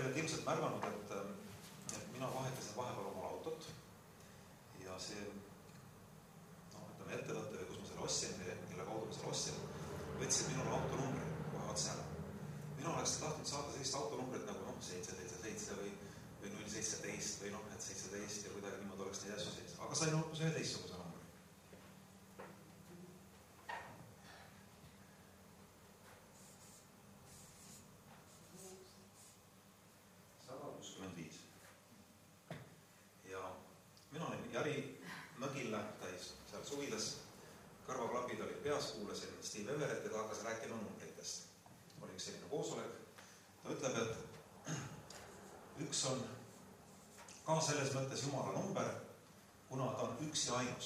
olete ilmselt märganud, et mina vahetasin vahepeal omal autot ja see ettevõte või kus ma selle ostsin, kelle kaudu ma selle ostsin, võtsid minul autonumbri kohe otse ära. Mina oleks tahtnud saada sellist autonumbrit nagu 777 või 017 või et 17 ja kuidagi niimoodi oleks neid asju sees. Aga sain hoopis ühe teistsuguse numbri. Ja mina olin Jari Mögil täis seal suvilas, kõrvaklapid olid peas, kuulasin Steve Everett ja ta hakkas rääkima numbritest. Oli üks selline koosolek. Ta ütleb, et üks on ka selles mõttes Jumala number, kuna ta on üks ja ainus.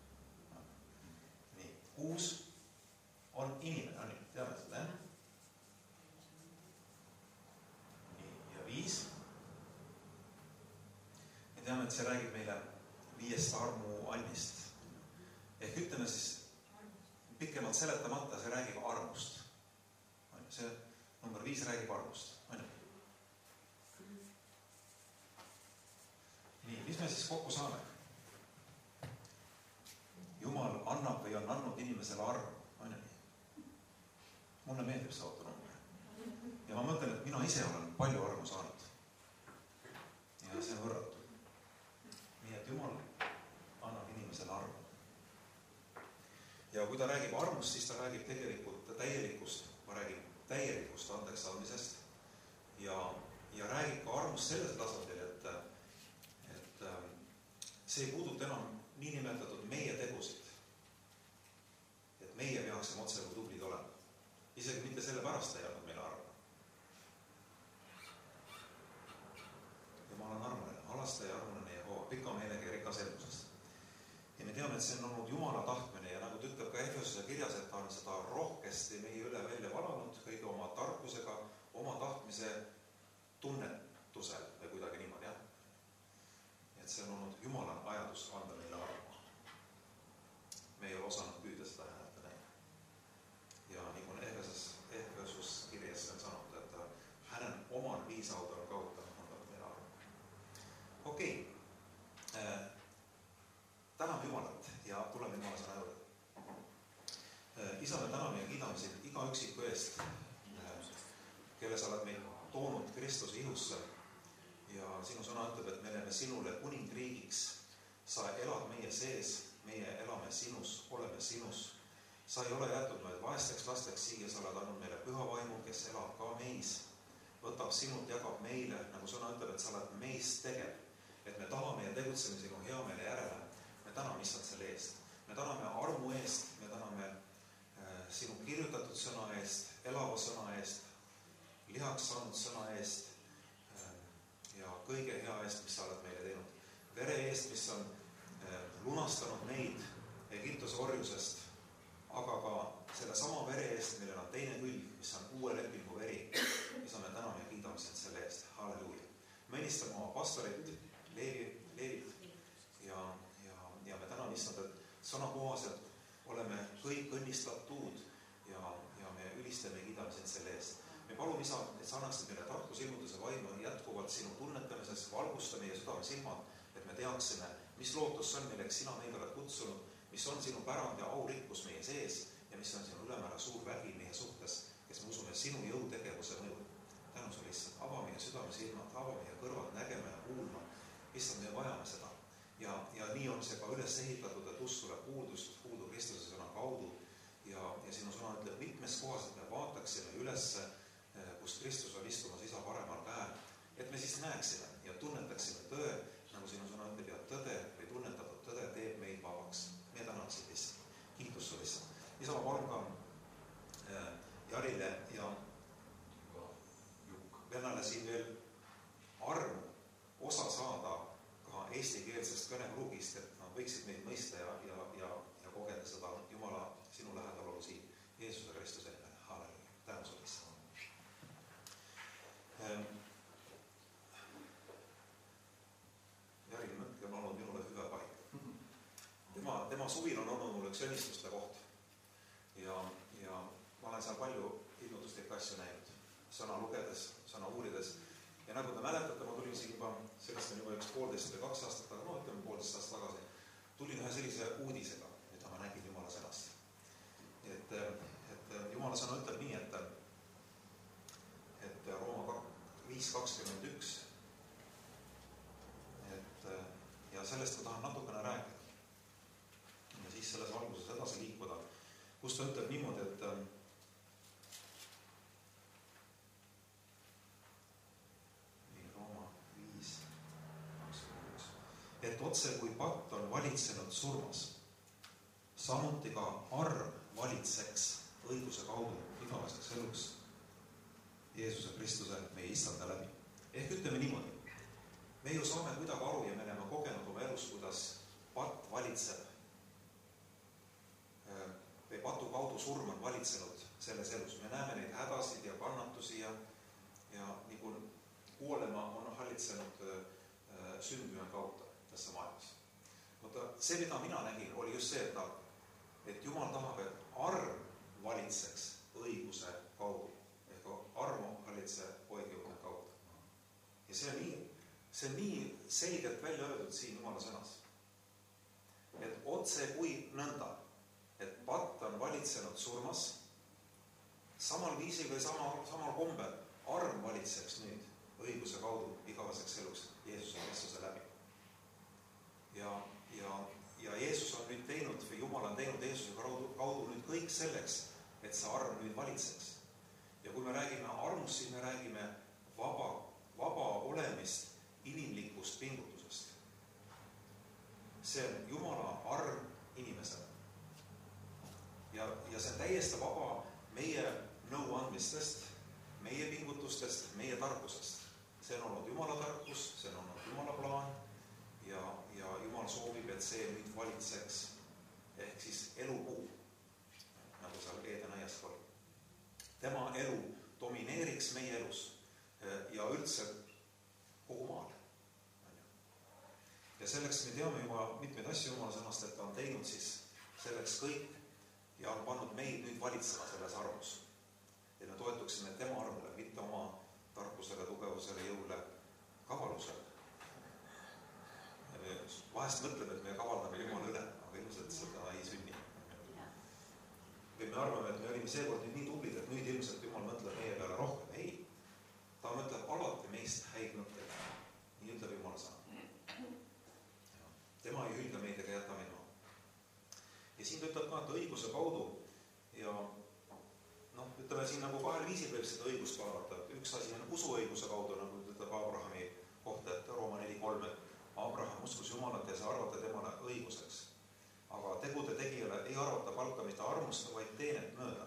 Nii, 6 on inimene, teame seda, jah? Nii, ja 5. Me teame, et see räägib meile 5 armu annist. Ehk ütleme siis pikemalt seletamata, see räägib armust. See number 5 räägib armust. Nii, mis me siis kokku saame? Jumal annab või on andnud inimesele armu. Mulle meeldib see autonumber. Ja ma mõtlen, et mina ise olen palju armu saanud. Ja see on võrratu. Nii et Jumal annab inimesele armu. Ja kui ta räägib armust, siis ta räägib tegelikult täielikust, ma räägin täielikust andeks saamisest ja räägib ka armust selles tasandil, et see ei puuduta enam niinimetatud meie tegusid. Et meie peaksime otse kui tublid olema. Isegi mitte selle pärast ei andnud meile armu. Jumal on armuline, halastaja ja armuline Jehova, pika meelega ja rikas elmusest. Ja me teame, et see on olnud Jumala tahtmine ja nagu ta ütleb ka Efesuse kirjas, et ta on seda rohkesti meie üle välja valanud kõige oma tarkusega, oma tahtmise tunnetusel või kuidagi niimoodi, jah. Et see on olnud Jumala ajadus anda meile armu. Me ei ole osanud püüda seda hääletada. Ja nii kui Efesus kirjas on saanud, et hänen oman viisaudel kautta andab meile armu. Okei. Täname Jumalat ja tuleme Jumala sõna juurde. Isa, me täname ja kiidame sind iga üksiku eest, kelle sa oled meid toonud Kristuse ihusse. Ja sinu sõna ütleb, et me oleme sinule kuningriigiks. Sa elad meie sees, meie elame sinus, oleme sinus. Sa ei ole jätnud meid vaesteks lasteks siia, sa oled andnud meile püha vaimu, kes elab ka meis. Võtab sinult, jagab meile, nagu sõna ütleb, et sa oled meist tegev. Et me tahame ja tegutseme sinu hea meele järele. Me täname issand selle eest. Me täname armu eest, me täname sinu kirjutatud sõna eest, elava sõna eest, lihaks saanud sõna eest ja kõige hea eest, mis sa oled meile teinud. Vere eest, mis on lunastanud meid Egiptuse orjusest, aga ka selle sama vere eest, millel on teine külg, mis on uue lepingu veri. Isa, me täname ja kiidame sind selle eest. Halleluuja. Me õnnistame oma pastorit, Leevit ja me täname issand, et sõna kohaselt oleme kõik õnnistatud ja me ülistame ja kiidame sind selle eest. Me palume isa, et sa annaksid meile tarkus ilmutuse vaimu jätkuvalt sinu tunnetamises, valgusta meie südame silmad, et me teaksime, mis lootus on, milleks sina meid oled kutsunud, mis on sinu pärand ja aurikkus meie sees ja mis on sinu ülemäära suur vägi meie suhtes, kes me usume sinu jõutegevuse mõjul. Tänu sulle issand, ava meie südame silmad, ava meie kõrvad nägema ja kuulma. Issand, me vajame seda. Ja nii on see ka üles ehitatud, et usk tuleb kuuldu Kristuse sõna kaudu ja sinu sõna ütleb mitmes kohas, et me vaataksime ülesse, kus Kristus on istumas isa paremal käel, et me siis näeksime ja tunnetaksime tõe, nagu sinu sõna ütleb, ja tõde või tunnetatud tõde teeb meid vabaks. Me täname sind issand. Kiitus sulle issand. Isa, ma palun ka Jarile ja vennale siin veel armu osa saada ka eestikeelsest kõnepruugist, et nad võiksid meid mõista ja kogeda seda Jumala sinu lähedalolu siin Jeesuse Kristuse nimel. Halleluuja. Tänu sulle issand. Jari Mõtk on olnud minule hüve paik. Tema suvil on olnud mul üks õnnistuste koht ja ma olen seal palju ilmutuslikke asju näinud, sõna lugedes, sõna uurides ja nagu ta 5:21. Ja sellest ma tahan natukene rääkida. Ja siis selles valguses edasi liikuda, kus ta ütleb niimoodi, et Rooma 5:21. Et otse kui patt on valitsenud surmas, samuti ka arm valitseks õiguse kaudu igaveseks eluks Jeesuse Kristuse meie Issanda läbi. Ehk ütleme niimoodi, me ju saame kuidagi aru ja me oleme kogenud oma elus, kuidas patt valitseb või patu kaudu surm on valitsenud selles elus. Me näeme neid hädasid ja kannatusi ja nagu kuolema on hallitsenud sündmine kautta tässä maailmas. Mutta se, mitä minä nägin, oli just see, et Jumal tahab, et arm valitseks õiguse kaudu. Ehk armu hallitsee oikeuden kautta. Ja see on nii selgelt välja öeldud siin Jumala sõnas. Et otse kui nõnda, et patt on valitsenud surmas, samal viisil või samal kombel arm valitseks nüüd õiguse kaudu igaveseks eluks Jeesuse Kristuse läbi. Ja Jeesus on nüüd teinud, või Jumal on teinud Jeesuse kaudu nüüd kõik selleks, et see arm nüüd valitseks. Ja kui me räägime armust, siis me räägime vaba olemist inimlikust pingutusest. See on Jumala arm inimesele. Ja see on täiesti vaba meie nõuandmistest, meie pingutustest, meie tarkusest. See on olnud Jumala tarkus, see on olnud Jumala plaan ja Jumal soovib, et see nüüd valitseks ehk siis elupuu, nagu seal Edenaias oli. Tema elu domineeriks meie elus ja üldse kogu maal. Ja selleks me teame juba mitmeid asju Jumala sõnast, et ta on teinud siis selleks kõik ja on pannud meid nüüd valitsema selles armus. Et me toetuksime tema armule, mitte oma tarkusele, tugevusele, jõule, kavalusele. Vahest mõtleme, et me kavaldame Jumala üle, aga ilmselt seda ei sünni. Või me arvame, et me olime seekord nii tublid, et nüüd ilmselt Jumal mõtleb meie peale rohkem. Ei, ta mõtleb alati meist häid mõtteid. Nii ütleb Jumala sõna. Tema ei hülga meid ega jäta meid maha. Ja siin ta ütleb ka, et õiguse kaudu ja ütleme siin nagu kahel viisil võib seda õigust vaadata. Üks asi on usuõiguse kaudu, nagu ütleb Abrahami kohta, et Rooma 4:3, et Abraham uskus Jumalat ja see arvata temale õiguseks. Aga tegude tegijale ei arvata palka mitte armusta, vaid teenet mööda.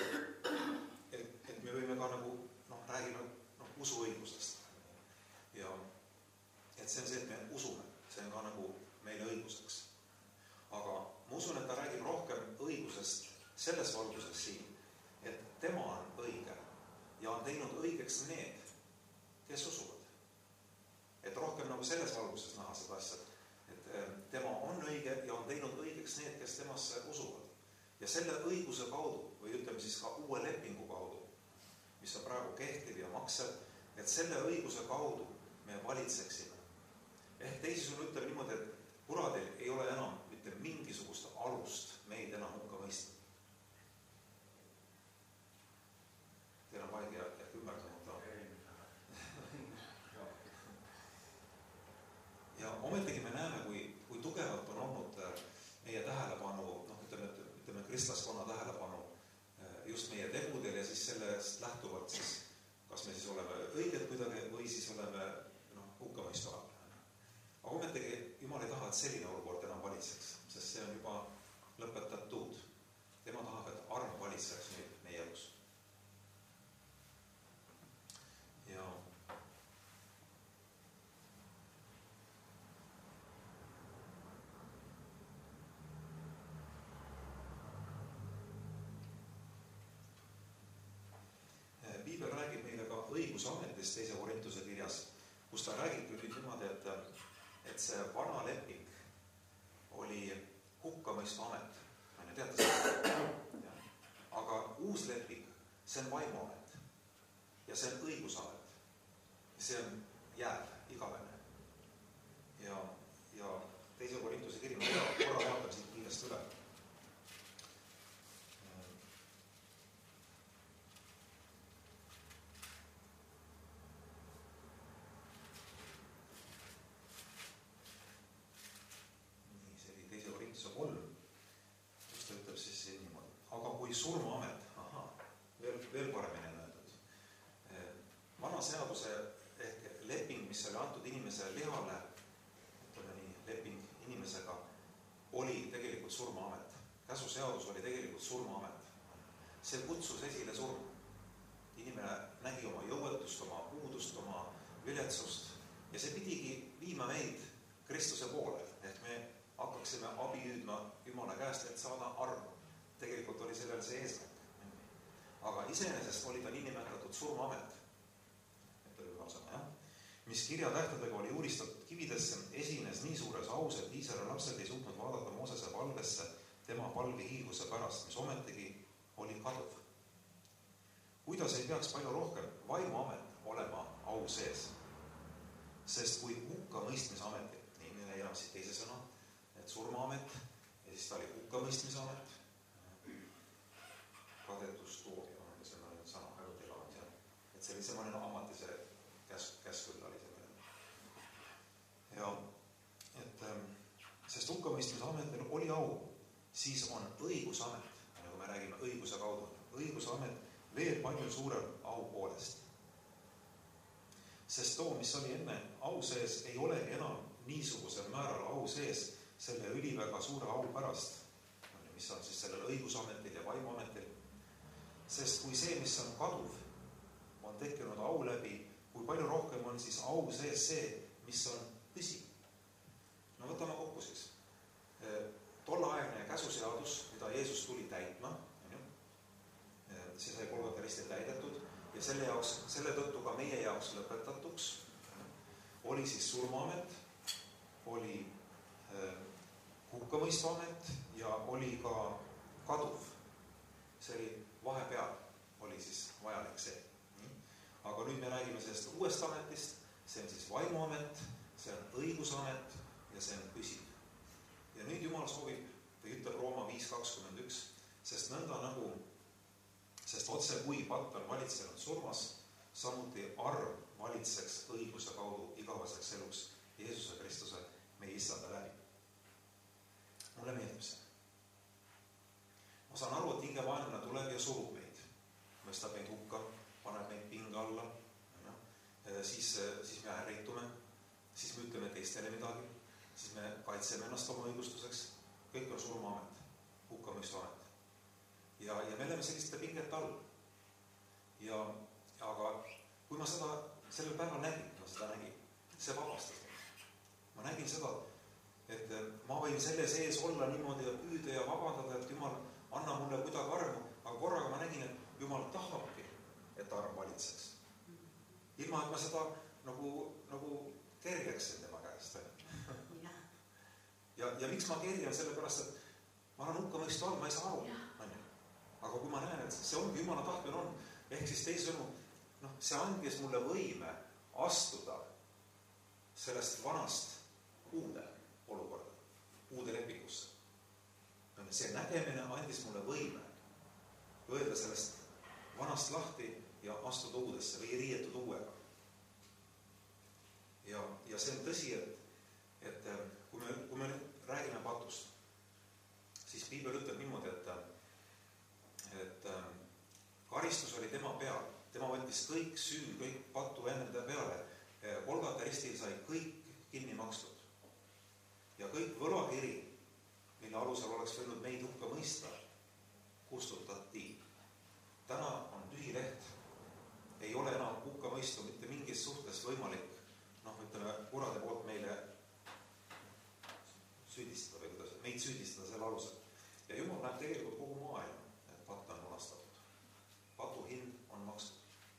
Et me võime ka nagu, räägime usuõigusest. Ja et see on see, et me usume. See on ka nagu meile õiguseks. Aga ma usun, et ta räägib rohkem õigusest selles valguses siin, et tema on õige ja on teinud õigeks need, kes usuvad. Et rohkem nagu selles valguses näha seda asja, et tema on õige ja on teinud õigeks need, kes temasse usuvad. Ja selle õiguse kaudu, või ütleme siis ka uue lepingu kaudu, mis on praegu kehtiv ja maksev, et selle õiguse kaudu me valitseksime. Ehk teisisõnu ütleme niimoodi, et kuradil ei ole enam mitte mingisugust alust meid enam hukka mõista. Teil on vaid ehk ümberdatud. Ja ometigi me näeme, kui tugevalt on olnud meie tähelepanu, ütleme kristlaskonna tähelepanu just meie tegudel ja siis sellest lähtuvalt siis, kas me siis oleme õiged kuidagi või siis oleme hukkamõistu all. Aga ometigi Jumal ei taha, et selline olukord enam valitseks, sest see on juba lõpetatud. Tema tahab, et arm valitseks meie elus. Ja Piibel räägib meile ka õigusametist 2. Korintuse kirjas, kus ta räägib nüüd niimoodi, et see vana leping oli hukkamõistu amet. Teate seda? Aga uus leping, see on vaimuamet ja see on õigusamet. See on jääb igavene. Ja 2. Korintuse kiri, korra vaatame siit kiiresti üle. vana seaduse ehk leping, mis oli antud inimese lihale, ütleme nii, leping inimesega, oli tegelikult surmaamet. Käsuseadus oli tegelikult surmaamet. See kutsus esile surm. Inimene nägi oma jõuetust, oma puudust, oma viletsust ja see pidigi viima meid Kristuse poole, et me hakkaksime abi hüüdma Jumala käest, et saada armu. Tegelikult oli sellel see eesmärk. Aga iseenesest oli ta niinimetatud surmaamet, mis kirjatähtedega oli uuristatud kividesse, esines nii suures aus, et Iisraeli lapsed ei suutnud vaadata Moosese palvesse tema palvi hiilguse pärast, mis ometigi oli kaduv. Kuidas ei peaks palju rohkem vaimuamet olema au sees? Sest kui hukkamõistmisametil, nii me leiame siit teise sõna, et surmaamet ja siis ta oli hukkamõistmisamet, kadetustoomia on selline sõna, et see oli selline amatise käsküll oli selline. Ja et sest hukkamõistmisametil oli au, siis on õigusamet, nagu me räägime õiguse kaudu, õigusamet veel palju suurem au poolest. Sest too, mis oli enne au sees, ei olegi enam niisugusel määral au sees selle üliväga suure au pärast, mis on siis sellel õigusametil ja vaimuametil. Sest kui see, mis on kaduv, on tekkinud au läbi, kui palju rohkem on siis au sees see, mis on püsiv. No võtame kokku siis. Tollaegne käsuseadus, mida Jeesus tuli täitma, see sai Golgota ristil täidetud ja selle tõttu ka meie jaoks lõpetatuks, oli siis surmaamet, oli hukkamõistvamet ja oli ka kaduv. See oli vahepeal, oli siis vajalik see. Aga nüüd me räägime sellest uuest ametist, see on siis vaimuamet, see on õigusamet ja see on püsiv. Ja nüüd Jumal soovib, või ütleb Rooma 5.21, sest nõnda nagu, sest otse kui patt on valitsenud surmas, samuti arm valitseks õiguse kaudu igaveseks eluks Jeesuse Kristuse meie Issanda läbi. Mulle meeldib see. Ma saan aru, et hingevaenlane tuleb ja surub meid, mõistab meid hukka, paneb meid pinga alla, siis me ärritume, siis me ütleme teistele midagi, siis me kaitseme ennast oma õigustuseks, kõik on surmaamet, hukkamõistuamet. Ja me oleme selliste pingete all. Aga kui ma seda sellel päeval nägin, see vabastas mind. Ma nägin seda, et ma võin selle sees olla niimoodi ja püüda ja vabandada, et Jumal anna mulle kuidagi armu, aga korraga ma nägin, et Jumal tahabki, et arm valitseks. Ilma, et ma seda nagu kerjaksin tema käest. Ja miks ma kerjan? Sellepärast, et ma olen hukkamõistu all, ma ei saa aru. Aga kui ma näen, et see ongi Jumala tahtmine on, ehk siis teisõnu, see andis mulle võime astuda sellest vanast uude olukorda, uude lepingusse. See nägemine andis mulle võime öelda sellest vanast lahti ja astuda uudesse või riietud uuega. Ja see on tõsi, et kui me räägime patust, siis Piibel ütleb niimoodi, et karistus oli tema peal. Tema võttis kõik süü, kõik patu enne peale. Golgota ristil sai kõik kinni makstud. Ja kõik võlakiri, mille alusel oleks võinud meid hukka mõista, kustutati. Täna on tühi leht. Ei ole enam hukka mõistu mitte mingis suhtes võimalik, ütleme, kurade poolt meile süüdistada või kuidas, meid süüdistada selle alusel. Ja Jumal näeb tegelikult kogu maailma, et patt on munastatud. Patu hind on makstud.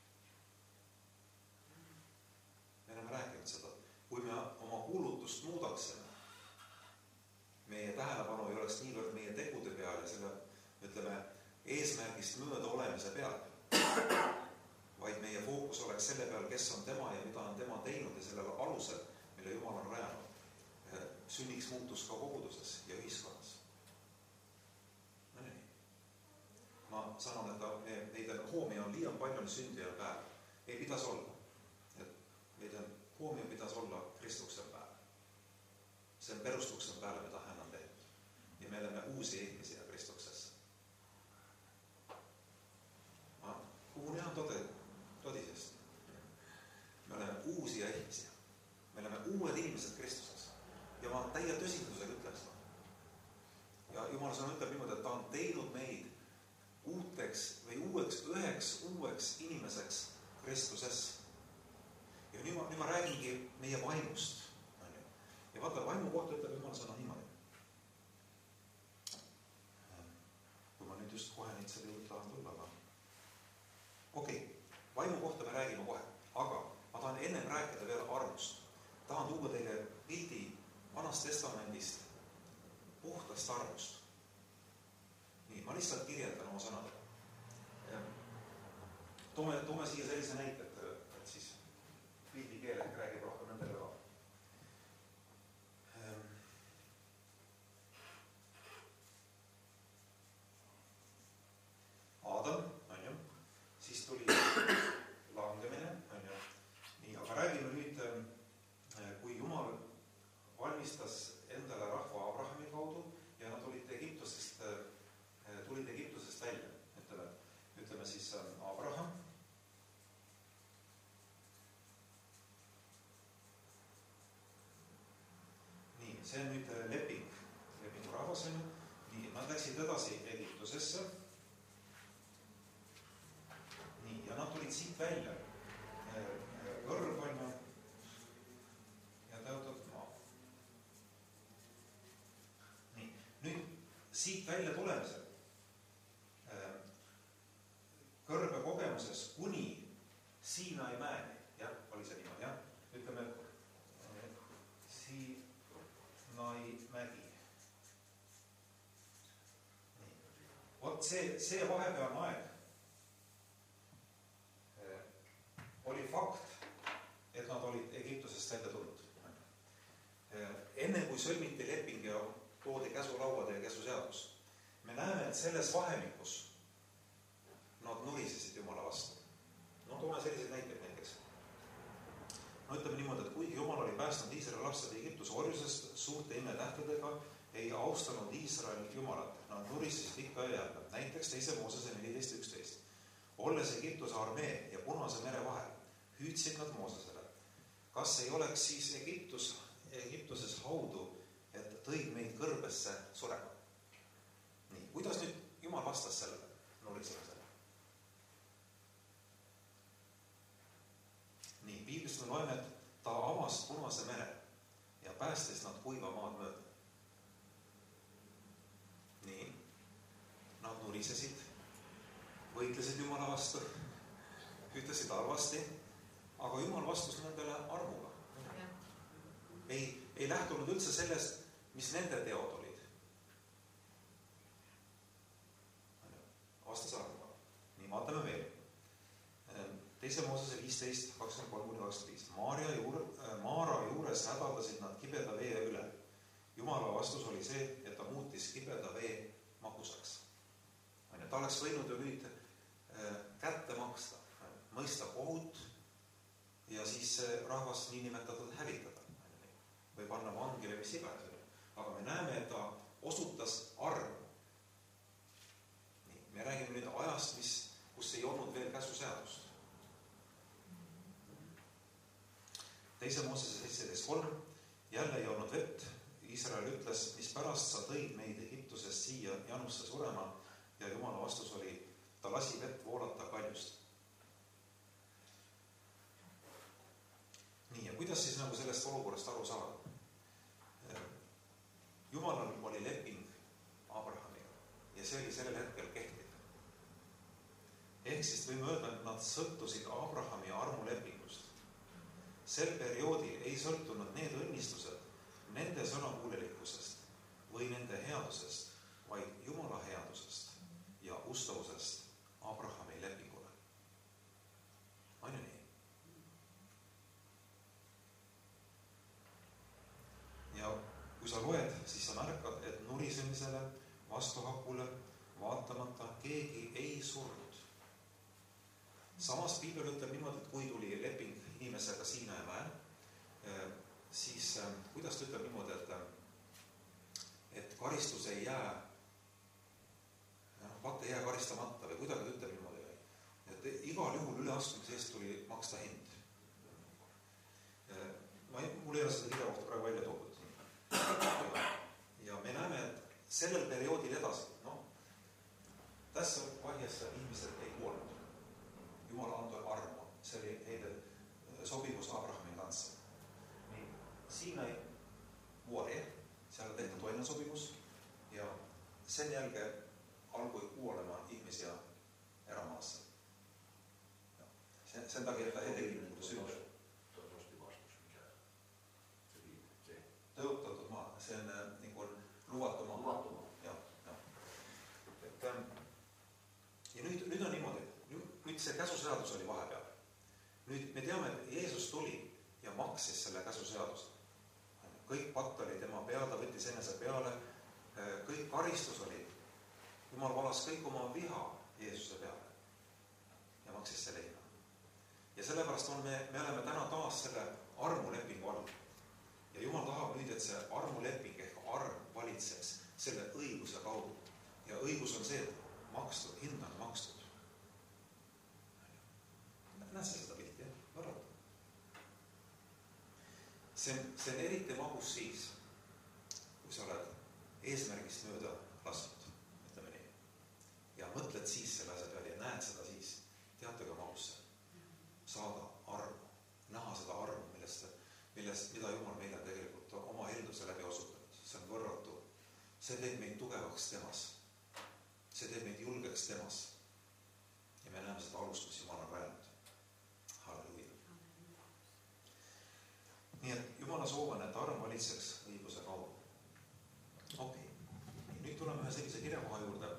Me oleme rääkinud seda. Kui me oma kuulutust muudaksime, meie tähelepanu ei oleks niivõrd meie tegude peal ja selle, ütleme, eesmärgist mööda olemise peal, vaid meie fookus oleks selle peal, kes on tema ja mida on tema teinud ja sellele alusel, mille Jumal on rajanud, sünniks muutus ka koguduses ja ühiskonnas. Ma sanon, et neid hoomi on liian palju sündijal päev. Ei pidas olla. Meid hoomi pidas olla Kristuksen päev. See on perustuksen päälle, mida hän on teinud. Ja me oleme uusi ihmisiä Kristuksessa. Puhun ihan todisesti. õnnised Kristuses. Ja ma täie tõsidusega ütlen seda. Ja Jumala sõna ütleb niimoodi, et ta on teinud meid üheks uueks inimeseks Kristuses. Ja nüüd ma räägingi meie vaimust. Ja vaata, vaimu kohta ütleb Jumala sõna niimoodi. Kui ma nüüd just kohe neid selle juurde tahan tulla, aga okei, vaimu kohta me räägime kohe, aga ma tahan ennem rääkida veel armust. Tahan tuua teile pildi Vanast Testamendist puhtast armust. Nii, ma lihtsalt kirjeldan oma sõnadega. Toome siia sellise näite, et siis pildi keel räägib rohkem nendele ka. Aadam, on ju, siis tuli langemine, on ju. Nii, aga räägime nüüd, kui Jumal valmistas endale rahva Abrahami kaudu ja nad tulid Egiptusest välja. Ütleme siis Abraham. Nii, see on nüüd lepingu rahvas on ju. Nii, nad läksid edasi Egiptusesse. Nii, ja nad tulid siit välja. Kõrv on ju. Ja tõotatud maa. Nii, nüüd siit välja tulemisel kõrbe kogemuses kuni Siinai mäeni, jah, oli see niimoodi, jah, ütleme Siinai mägi. Nii. Vot see vahepealne aeg oli fakt, et nad olid Egiptusest välja tulnud. Enne kui sõlmiti leping ja toodi käsulauad ja käsuseadus, me näeme, et selles vahemikus nad nurisesid Jumala vastu. No toome selliseid näiteid näiteks. No ütleme niimoodi, et kuigi Jumal oli päästnud Iisraeli lapsed Egiptuse orjusest suurte imetähtedega, ei austanud Iisrael Jumalat. Nad nurisesid ikka ja jälle. Näiteks 2. Moosese 14.11. Olles Egiptuse armee ja Punase mere vahel, hüüdsid nad Moosesele. Kas ei oleks siis Egiptuses haudu, et tõid meid kõrbesse surema? Nii, kuidas nüüd Jumal vastas sellele nurisemisele? Nii, Piiblist me loeme, et ta avas Punase mere ja päästis nad kuiva maad mööda. Nii, nad nurisesid, võitlesid Jumala vastu, ütlesid halvasti, aga Jumal vastus nendele armuga. Ei lähtunud üldse sellest, mis nende teod olid. Vastas armuga. Nii, vaatame veel. 2. Moosese 15, 23-25. Maara juures hädaldasid nad kibeda vee üle. Jumala vastus oli see, et ta muutis kibeda vee magusaks. Ta oleks võinud ju nüüd kätte maksta, mõista kohut ja siis rahvas niinimetatud hävitada või panna vangile mis iganes. Aga me näeme, et ta osutas armu. Nii, me räägime nüüd ajast, kus ei olnud veel käsuseadust. 2. Moosese 17.3. Jälle ei olnud vett. Iisrael ütles, mis pärast sa tõid meid Egiptusest siia janusse surema, ja Jumala vastus oli, ta lasi vett voolata kaljust. Nii, ja kuidas siis nagu sellest olukorrast aru saada? Jumalal oli leping Abrahamiga ja see oli sellel hetkel kehtiv. Ehk siis võime öelda, et nad sõltusid Abrahami armulepingust. Sel perioodil ei sõltunud need õnnistused nende sõnakuulelikkusest või nende headusest, vaid Jumala headusest ja ustavusest Abrahami lepingule. On ju nii? Ja kui sa loed, siis sa märkad, et nurisemisele, vastuhakule vaatamata keegi ei surnud. Samas Piibel ütleb niimoodi, et kui tuli leping inimesega Siinai mäel, siis kuidas ta ütleb niimoodi, et karistus ei jää, vaata ei jää karistamata või kuidagi ta ütleb niimoodi, et igal juhul üleastumise eest tuli maksta hind. Mul ei ole seda kirja kohta praegu sellel perioodil edasi, tässä vaiheessa ihmiset ei kuollut. Jumala antoi armoa. Se oli heille sopimus Abrahamin kanssa. Niin siinä ei vuoria. Siellä tehty toinen sopimus. Ja sen jälkeen alkoi kuolemaan ihmisiä erämaassa. Sen takia, että he tekivät syntyi. Toivottavasti vastus, mikä se Teutettu maa, sen niin kuin luvattu maa. luvattu. Joo. Ja nyt on niimoodi, nyt se käsuseadus oli vahepeal. Nyt me teame, että Jeesus tuli ja maksis selle käsuseadusta. Kõik patt oli tema peal, ta võttis enese peale, kõik karistus oli. Jumal valas kõik oma viha Jeesuse peale ja maksis selle hinna. Ja sellepärast me oleme täna taas selle armulepingu all. Ja Jumal tahab nüüd, et see armuleping ehk arm valitseks selle õiguse kaudu. Ja õigus on see, et makstud, hind on makstud. Näed sa seda pilti, jah? Võrrata. See on eriti magus siis, kui sa oled eesmärgist mööda lastud, ütleme nii. Ja mõtled siis selle asja peale ja näed seda siis. Teate ka magus see. Saada armu, näha seda armu, mida Jumal meile tegelikult oma helduse läbi osutanud. See on võrratu. See teeb meid tugevaks temas. See teeb meid julgeks temas. Ja me näeme seda alust, mis Jumal on rajanud. Halleluja. Nii et Jumala soov on, et arm valitseks õiguse kaudu. Okei. Nüüd tuleme ühe sellise kirjakoha juurde,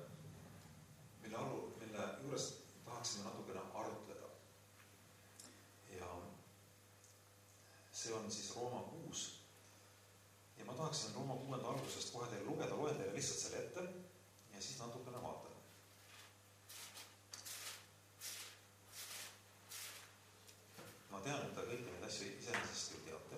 mille juures tahaksime natukene arutleda. Ja see on siis Rooma 6. Ja ma tahaksin Rooma 6. algusest kohe teile lugeda, loen teile lihtsalt selle ette ja siis natukene vaatame. Ma tean, et te kõiki neid asju iseenesest ju teate.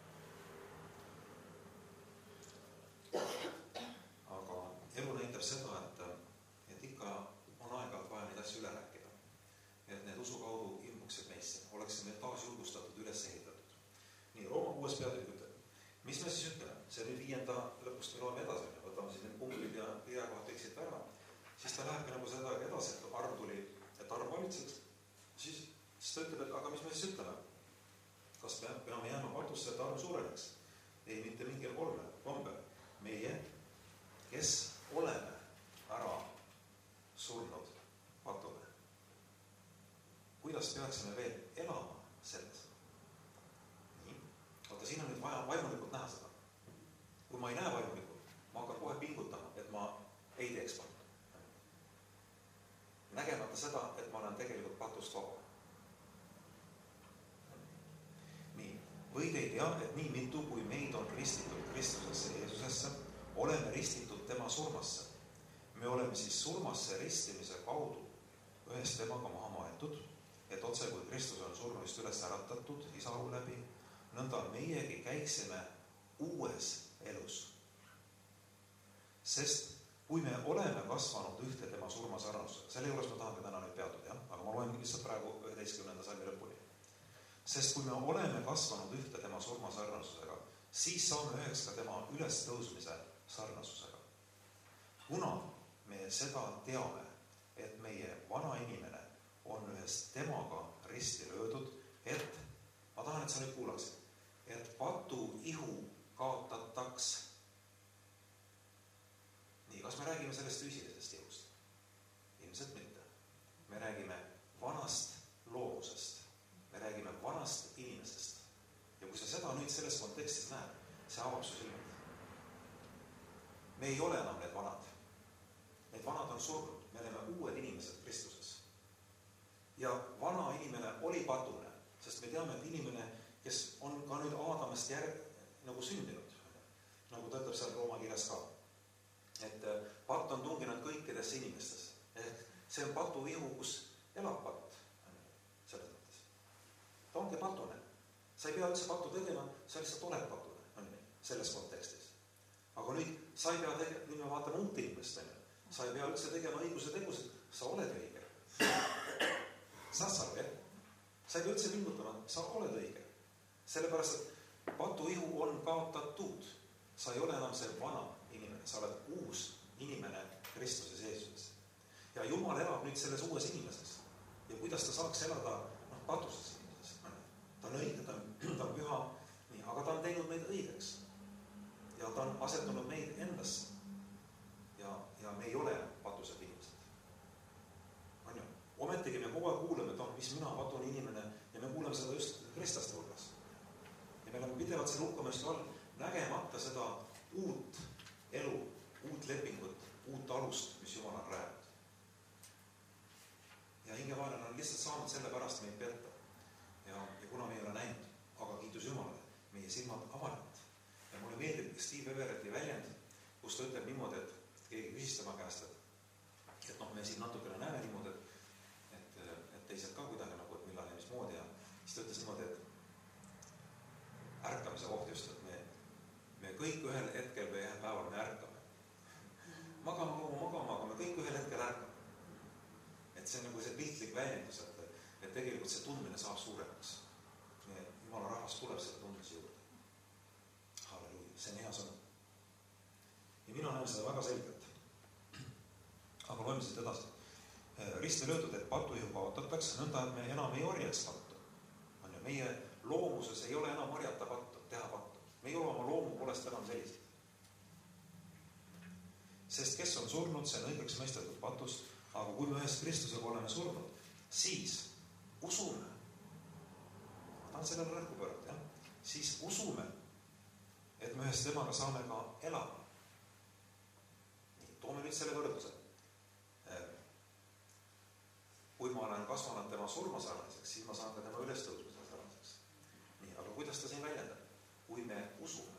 Aga elu näitab seda, et ikka on aeg-ajalt vaja neid asju üle rääkida. Et need usu kaudu ilmuksid meisse. Oleksime taas julgustatud, üles ehitatud. Nii, Rooma 6. peatükk ütleb. Mis me siis ütleme? See nüüd 5. lõpust me loeme edasi. Võtame siis need punktid ja kirjakohad teksid ära. Siis ta lähebki nagu seda edasi, et arv tuli, et arv valitseks. Siis ta ütleb, et aga mis me siis ütleme? Kas peame jääma patusse, et arv suureneks? Ei, mitte mingil kombel. Meie, kes oleme ära surnud patule. Kuidas peaksime veel elama selles? Nii. Oota, siin on nüüd vaja vaimulikult näha seda. Kui ma ei näe vaimulikult, ma hakkan kohe pingutama, et ma ei teeks pattu. Nägemata seda, et ma olen tegelikult patust vaba. Nii. Või te ei tea, et nii mitu, kui meid on ristitud Kristusesse Jeesusesse, oleme ristitud tema surmasse. Me oleme siis surmasse ristimise kaudu ühest temaga maha maetud, et otse kui Kristus on surnuist üles äratatud Isalu läbi, nõnda meiegi käiksime uues elus. Sest kui me oleme kasvanud ühte tema surmasarnusega, selle juures ma tahan ka täna nüüd peatuda, aga ma loen lihtsalt praegu 11. salmi lõpuni. Sest kui me oleme kasvanud ühte tema surmasarnasusega, siis saame üheks ka tema ülestõusmise sarnasusega. Kuna me seda teame, et meie vana inimene on ühest temaga risti löödud, et, ma tahan, et sa nüüd kuulaksid, et patu ihu kaotataks. Nii, kas me räägime sellest füüsilisest ihust? Ilmselt mitte. Me räägime vanast loomusest. Me räägime vanast inimesest. Ja kui sa seda nüüd selles kontekstis näed, see avab su silmad. Me ei ole enam need vanad. Need vanad on surnud. Me oleme uued inimesed Kristuses. Ja vana inimene oli patune, sest me teame, et inimene, kes on ka nüüd Aadamast nagu sündinud, nagu ta ütleb seal Rooma kirjas ka, et patt on tunginud kõikides inimestes. Ehk see on patu ihu, kus elab patt. Selles mõttes. Ta ongi patune. Sa ei pea üldse pattu tegema, sa lihtsalt oled patune. Selles kontekstis. Aga nüüd sa ei pea tegema, nüüd me vaatame uut inimest. Sa ei pea üldse tegema õiguse tegusid, sa oled õige. Saad sa aru, sa ei pea üldse pingutama, sa oled õige. Sellepärast, et patu ihu on kaotatud. sa ei ole enam see vana inimene, sa oled uus inimene Kristuses Jeesuses. Ja Jumal elab nüüd selles uues inimeses. Ja kuidas ta saaks elada patuses inimeses? Ta on õige, ta on püha, nii, aga ta on teinud meid õigeks. Ja ta on asetanud meid endasse. Ja me ei ole patused inimesed. On ju? Ometigi me kogu aeg kuuleme, et mis mina patune inimene, ja me kuuleme seda just kristlaste hulgas. Ja me oleme pidevalt selle hukkamist all, nägemata seda uut elu, uut lepingut, uut alust, mis Jumal on räänud. Ja hingevaenlane on lihtsalt saanud selle pärast meid petta. Ja kuna me ei ole näinud, aga kiitus Jumalale, meie silmad avanevad. Ja mulle meeldib Steve Everetti väljend, kus ta ütleb niimoodi, et keegi küsis tema käest, et me siin natukene näeme niimoodi, et teised ka kuidagi nagu, et millal ja mismoodi. Ja siis ta ütles niimoodi, et ärkamise koht just, et me kõik ühel hetkel või ühel päeval me ärkame. Magama, aga me kõik ühel hetkel ärkame. Et see on nagu see piltlik väljendus, et tegelikult see tundmine saab suuremaks. Jumala rahvas tuleb selle tundmise juurde. Halleluuja, see on hea sõna. Ja mina näen seda väga selgelt. Aga loeme siit edasi. Ristil öeldud, et patuihu kaotatakse, nõnda, et me enam ei orjaks pattu. Meie loomuses ei ole enam orjata pattu, teha pattu. Me ei ole oma loomu poolest enam sellised. Sest kes on surnud, see on õigeks mõistetud patust, aga kui me ühes Kristusega oleme surnud, siis usume, ta on sellele rõhku pöörata, siis usume, et me ühes temaga saame ka elama. Toome nüüd selle võrdluse. Kui ma olen kasvanud tema surmasarnaseks, siis ma saan ka tema ülestõusmise sarnaseks. Nii, aga kuidas ta siin väljendab? Kui me usume.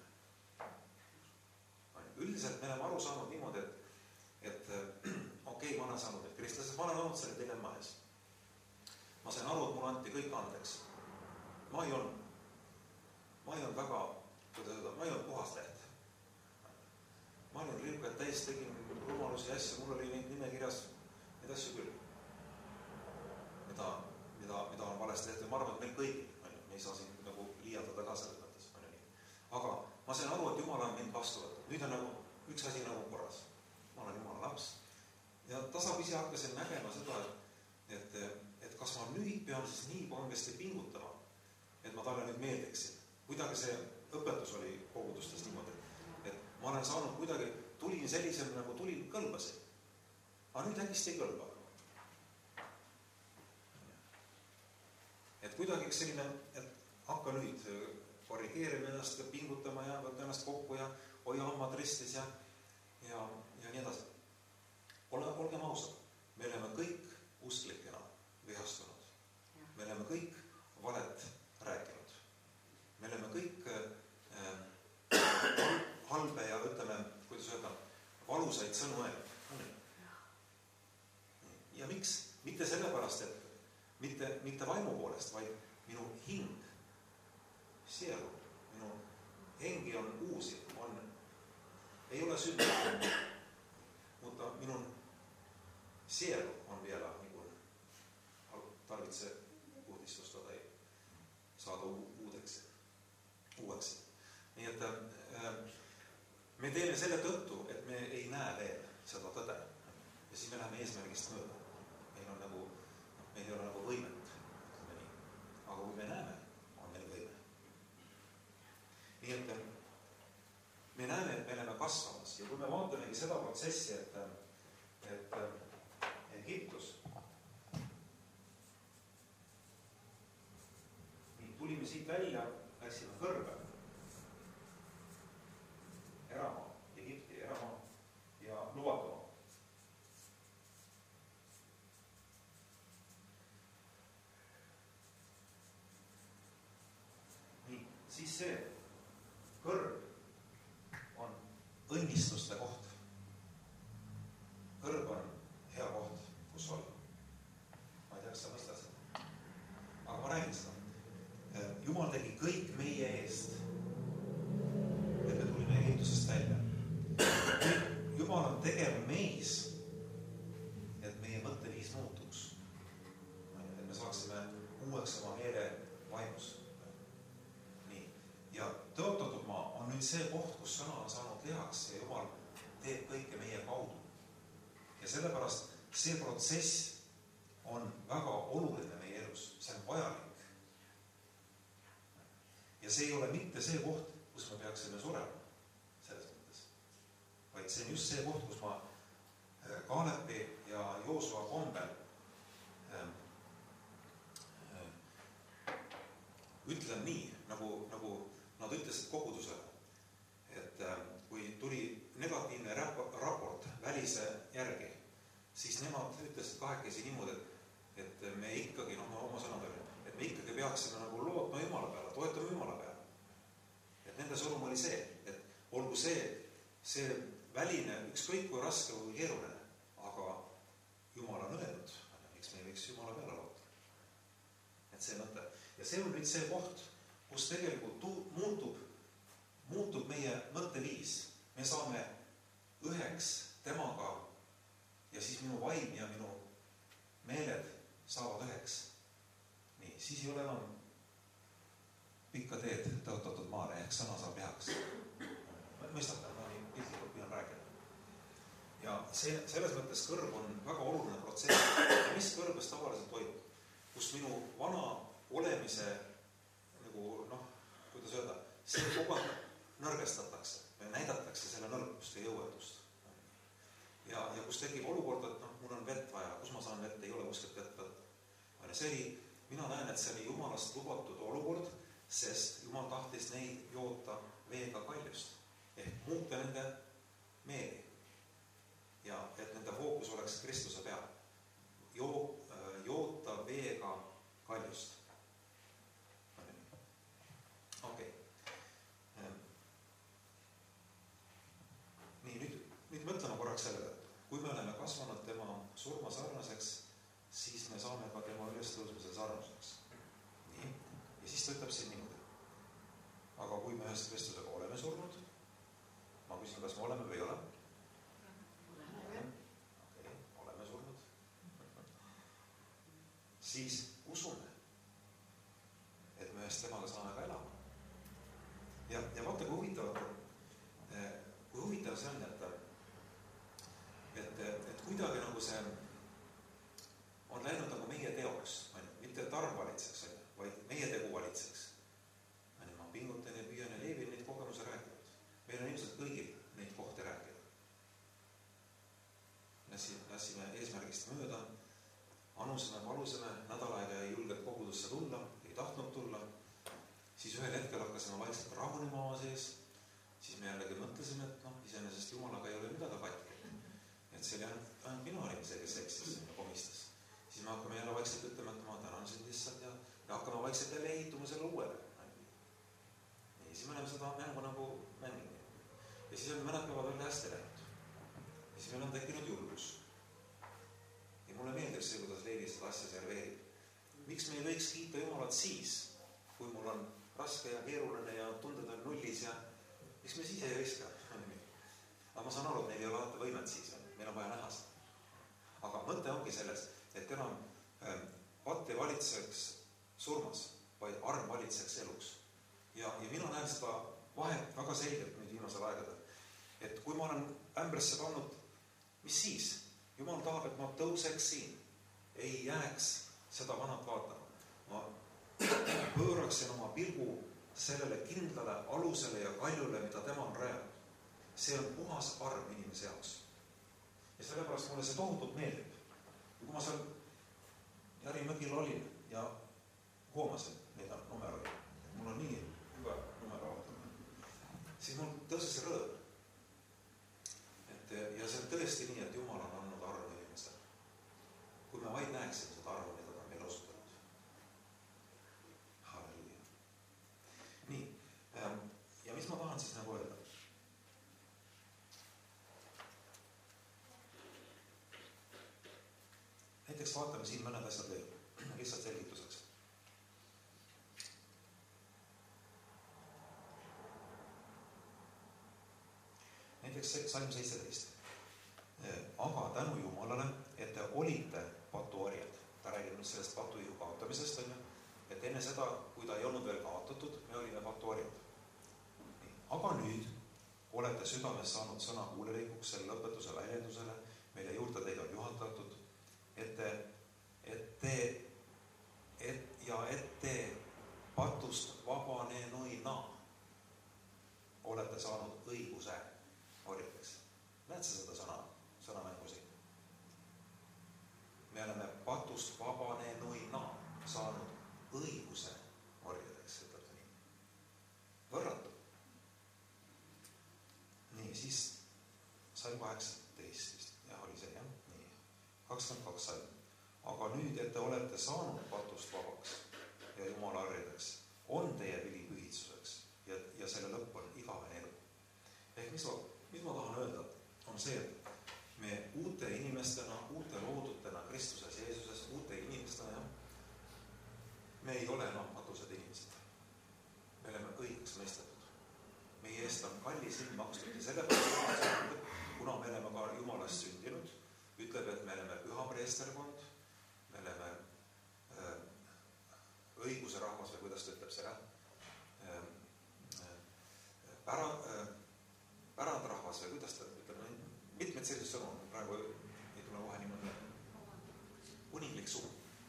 Üldiselt me oleme aru saanud niimoodi, et okei, ma olen saanud need kristlased, ma olen olnud selle dilemma ees. Ma sain aru, et mulle anti kõik andeks. Ma ei olnud väga, ma ei olnud puhas leht. Ma olin rõõmkad täis, tegin rumalusi ja asju, mul oli neid nimekirjas neid asju küll. Mida on valesti tehtud. Ma arvan, et meil kõigil, me ei saa siin nagu liialdada ka selles mõttes. Aga ma sain aru, et Jumal on mind vastu võtnud. Nüüd on nagu üks asi nagu korras. Ma olen Jumala laps. Ja tasapisi hakkasin nägema seda, et kas ma nüüd pean siis nii pangesti pingutama, et ma talle nüüd meeldiksin. Kuidagi see õpetus oli kogudustes niimoodi, et ma olen saanud kuidagi, tulin sellisel nagu tulin, kõlbasin. Aga nüüd äkist ei kõlba. Et kuidagi selline, et hakka nüüd korrigeerima ennast, pingutama ja võtta ennast kokku ja hoia hommad ristis ja nii edasi. Olgem ausad, me oleme kõik usklikena vihastunud. Me oleme kõik valet rääkinud. Me oleme kõik halbe ja ütleme, kuidas öelda, valusaid sõnu öelnud. Ja miks? Mitte sellepärast, et mitte vaimu poolest, vaid minu hing, sielu, minu hengi on uusi, ei ole sündinud, mutta minun sielu on vielä tarvitse puhdistusta tai saada uueksi. Nii et me teeme selle tõttu, et me ei näe veel seda tõde. Ja siis me läheme eesmärgist mööda. Meil ei ole nagu võimet. Aga kui me näeme, on meil võime. Nii et me näeme, et me oleme kasvamas. Ja kui me vaatamegi seda protsessi, et Egiptus tulime siit välja, läksime kõrbe eramaa, Egipti eramaa ja luvatuma. Nii, siis see kõrb on õnnistuste koht. Kõrb on hea koht, kus olla. Ma ei tea, kas sa mõistad seda. Aga ma räägin seda. Jumal tegi kõik meie eest, et me tulime Egiptusest välja. Jumal on tegev meis, et meie mõtteviis muutuks. Et me saaksime uueks oma meele vaimus. Nii. Ja tõotatud maa on nüüd nüüd see koht, kus sõna on saanud lihaks ja Jumal teeb kõike meie kaudu. Ja sellepärast see protsess on väga oluline meie elus, see on vajalik. Ja see ei ole mitte see koht, kus me peaksime surema, selles mõttes. Vaid see on just see koht, kus ma Kaalepi ja Joosua kombel ütlen nii, nagu nad ütlesid kogudusele, et kui tuli negatiivne raport välise järgi, siis nemad ütlesid kahekesi niimoodi, et me ikkagi, oma sõnadele, et me ikkagi peaksime nagu lootma Jumala peale, toetama Jumala peale. Et nende sõnum oli see, et olgu see väline, ükskõik kui raske või keeruline, aga Jumal on öelnud, miks me ei võiks Jumala peale loota. Et see mõte. Ja see on nüüd see koht, kus tegelikult muutub meie mõtteviis. Me saame üheks temaga ja siis minu vaim ja minu meeled saavad üheks. Nii, siis ei ole enam pikka teed tõotatud maale, ehk sõna saab lihaks. Mõistate, ma nii piltlikult püüan rääkida. Ja selles mõttes kõrb on väga oluline protsess. Ja mis kõrbes tavaliselt toimub? Kus minu vana olemise, kuidas öelda, see kogu aeg nõrgestatakse või näidatakse selle nõrkust ja jõuetust. Ja kus tekib olukord, et mul on vett vaja, kus ma saan vett, ei ole kuskilt vett võtta. Mina näen, et see oli Jumalast lubatud olukord, sest Jumal tahtis neid joota veega kaljust. Ehk muuta nende meeli. Ja et nende fookus oleks Kristuse peal. Joota veega kaljust. Okei. Nii, nüüd mõtleme korraks sellele, et kui me oleme kasvanud tema surma sarnaseks, siis me saame ka tema ülestõusmise sarnaseks. Nii. Ja siis ta ütleb siin niimoodi. Aga kui me ühest Kristusega oleme surnud, ma küsin, kas me oleme või ei ole? Okei, oleme surnud. Siis usume, et me ühest temaga saame ka elama. Ja vaata, kui huvitav see on, et kuidagi nagu see on läinud nagu meie teoks, mitte tarv valitseks, vaid meie tegu valitseks. Ma pingutan ja püüan ja leevin neid kogemuse rääkinud. Meil on ilmselt kõigil neid kohti rääkida. Lässime eesmärgist mööda, anusime, palusime, nädal aega ei julgenud kogudusse tulla, ei tahtnud tulla. Siis ühel hetkel hakkasime vaikselt rahunema oma sees. Siis me jällegi mõtlesime, et iseenesest Jumalaga ei ole midagi katki. Et see oli ainult minu olin see, kes eksis ja komistas. Siis me hakkame jälle vaikselt ütlema, et ma tänan sind lihtsalt ja hakkame vaikselt jälle ehituma selle uuele. Ja siis me oleme seda mängu nagu mängima. Ja siis on mõned päevad veel hästi läinud. Ja siis meil on tekkinud julgus. Ja mulle meeldib see, kuidas Leevi seda asja serveerib. Miks me ei võiks kiita Jumalat siis, kui mul on raske ja keeruline ja tunded on nullis ja miks me siis ei võiska? Aga ma saan aru, et meil ei ole alati võimet siis, meil on vaja näha seda. Aga mõte ongi selles, et enam patt ei valitseks surmas, vaid arm valitseks eluks. Ja mina näen seda vahet väga selgelt nüüd viimasel aegadel. Et kui ma olen ämbresse pannud, mis siis? Jumal tahab, et ma tõuseks siin, ei jääks seda vanat vaatama. Ma pööraksin oma pilgu sellele kindlale alusele ja kaljule, mida tema on rajanud. See on puhas arm inimese jaoks. Ja sellepärast mulle see tohutult meeldib. Ja kui ma seal Järimögil olin ja huomasin neid numeroid, mul on nii hüva numero vaatama, siis mul tõuses rõõm. Ja see on tõesti nii, et Jumal on andnud armu inimesele. Kui me vaid näeksime seda armu, mida ta on meil osutanud. Halleluja. Nii, ja mis ma tahan siis nagu öelda? Näiteks vaatame siin mõned asjad veel, lihtsalt selgituseks. Näiteks salm 17. Aga tänu Jumalale, et te olite patuorjad. Ta räägib nüüd sellest patuihu kaotamisest, et enne seda, kui ta ei olnud veel kaotatud, me olime patuorjad. Aga nüüd, olete südames saanud sõna kuulelikuks selle lõpetuse väljendusele, mille juurde teid on juhatatud, et te patust vabanenuina olete saanud õiguse orjadeks. Näed sa seda sõnamängu siin? Me oleme patust vabanenuina saanud õiguse orjadeks, ütleb ta nii. Võrratu. Nii, siis salm 18, jah, oli see, jah? Nii, 22 salm. Aga nüüd, et te olete saanud patust vabaks ja Jumala orjadeks, on teie vili pühitsuseks ja selle lõpp on igavene elu. Ehk mis ma tahan öelda, on see, et me uute inimestena, uute loodutena Kristuses Jeesuses, uute inimestena, me ei ole enam patused inimesed. Me oleme õigeks mõistetud. Meie eest on kallis ilm makstud ja sellepärast, kuna me oleme ka Jumalast sündinud, ütleb, et me oleme püha preesterkond, me oleme õiguse rahvas või kuidas ta ütleb seda, pärandrahvas või kuidas ta ütleb, mitmed sellised sõnu, praegu ei tule kohe niimoodi, kuninglik suu.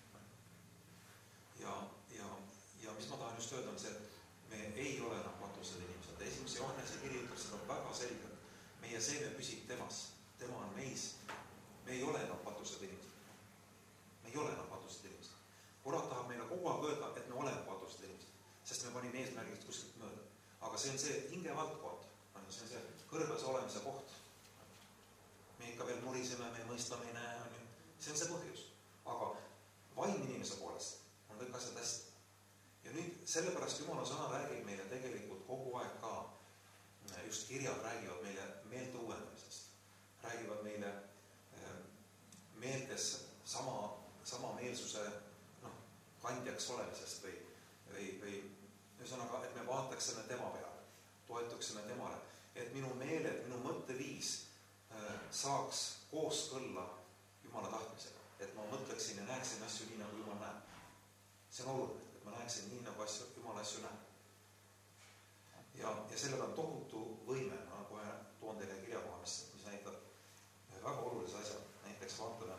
Ja mis ma tahan just öelda on see, et me ei ole enam patused inimesed. Esimese Johannese kiri ütleb seda väga selgelt. Meie seeme püsib temas, tema on meis. Me ei ole enam patused inimesed. Me ei ole enam patused inimesed. Kurat tahab meile kogu aeg öelda, et me oleme patused inimesed, sest me panime eesmärgist kuskilt mööda. Aga see on see hingevaldkond, see on see kõrves olemise koht. Me ikka veel muriseme, me mõistame, ei näe, see on see põhjus. Aga vaim inimese poolest on kõik asjad hästi. Ja nüüd sellepärast Jumala sõna räägib meile tegelikult kogu aeg ka, just kirjad räägivad meile meelte uuendamisest, räägivad meile meeltes sama meelsuse kandjaks olemisest või ühesõnaga, et me vaataksime tema peale, toetuksime temale, et minu meeled, minu mõtteviis saaks kooskõlla Jumala tahtmisega, et ma mõtleksin ja näeksin asju nii, nagu Jumal näeb. See on oluline, et ma näeksin nii, nagu Jumala asju näeb. Ja sellel on tohutu võime, ma kohe toon teile kirjakoha, mis näitab väga olulise asja. Näiteks vaatame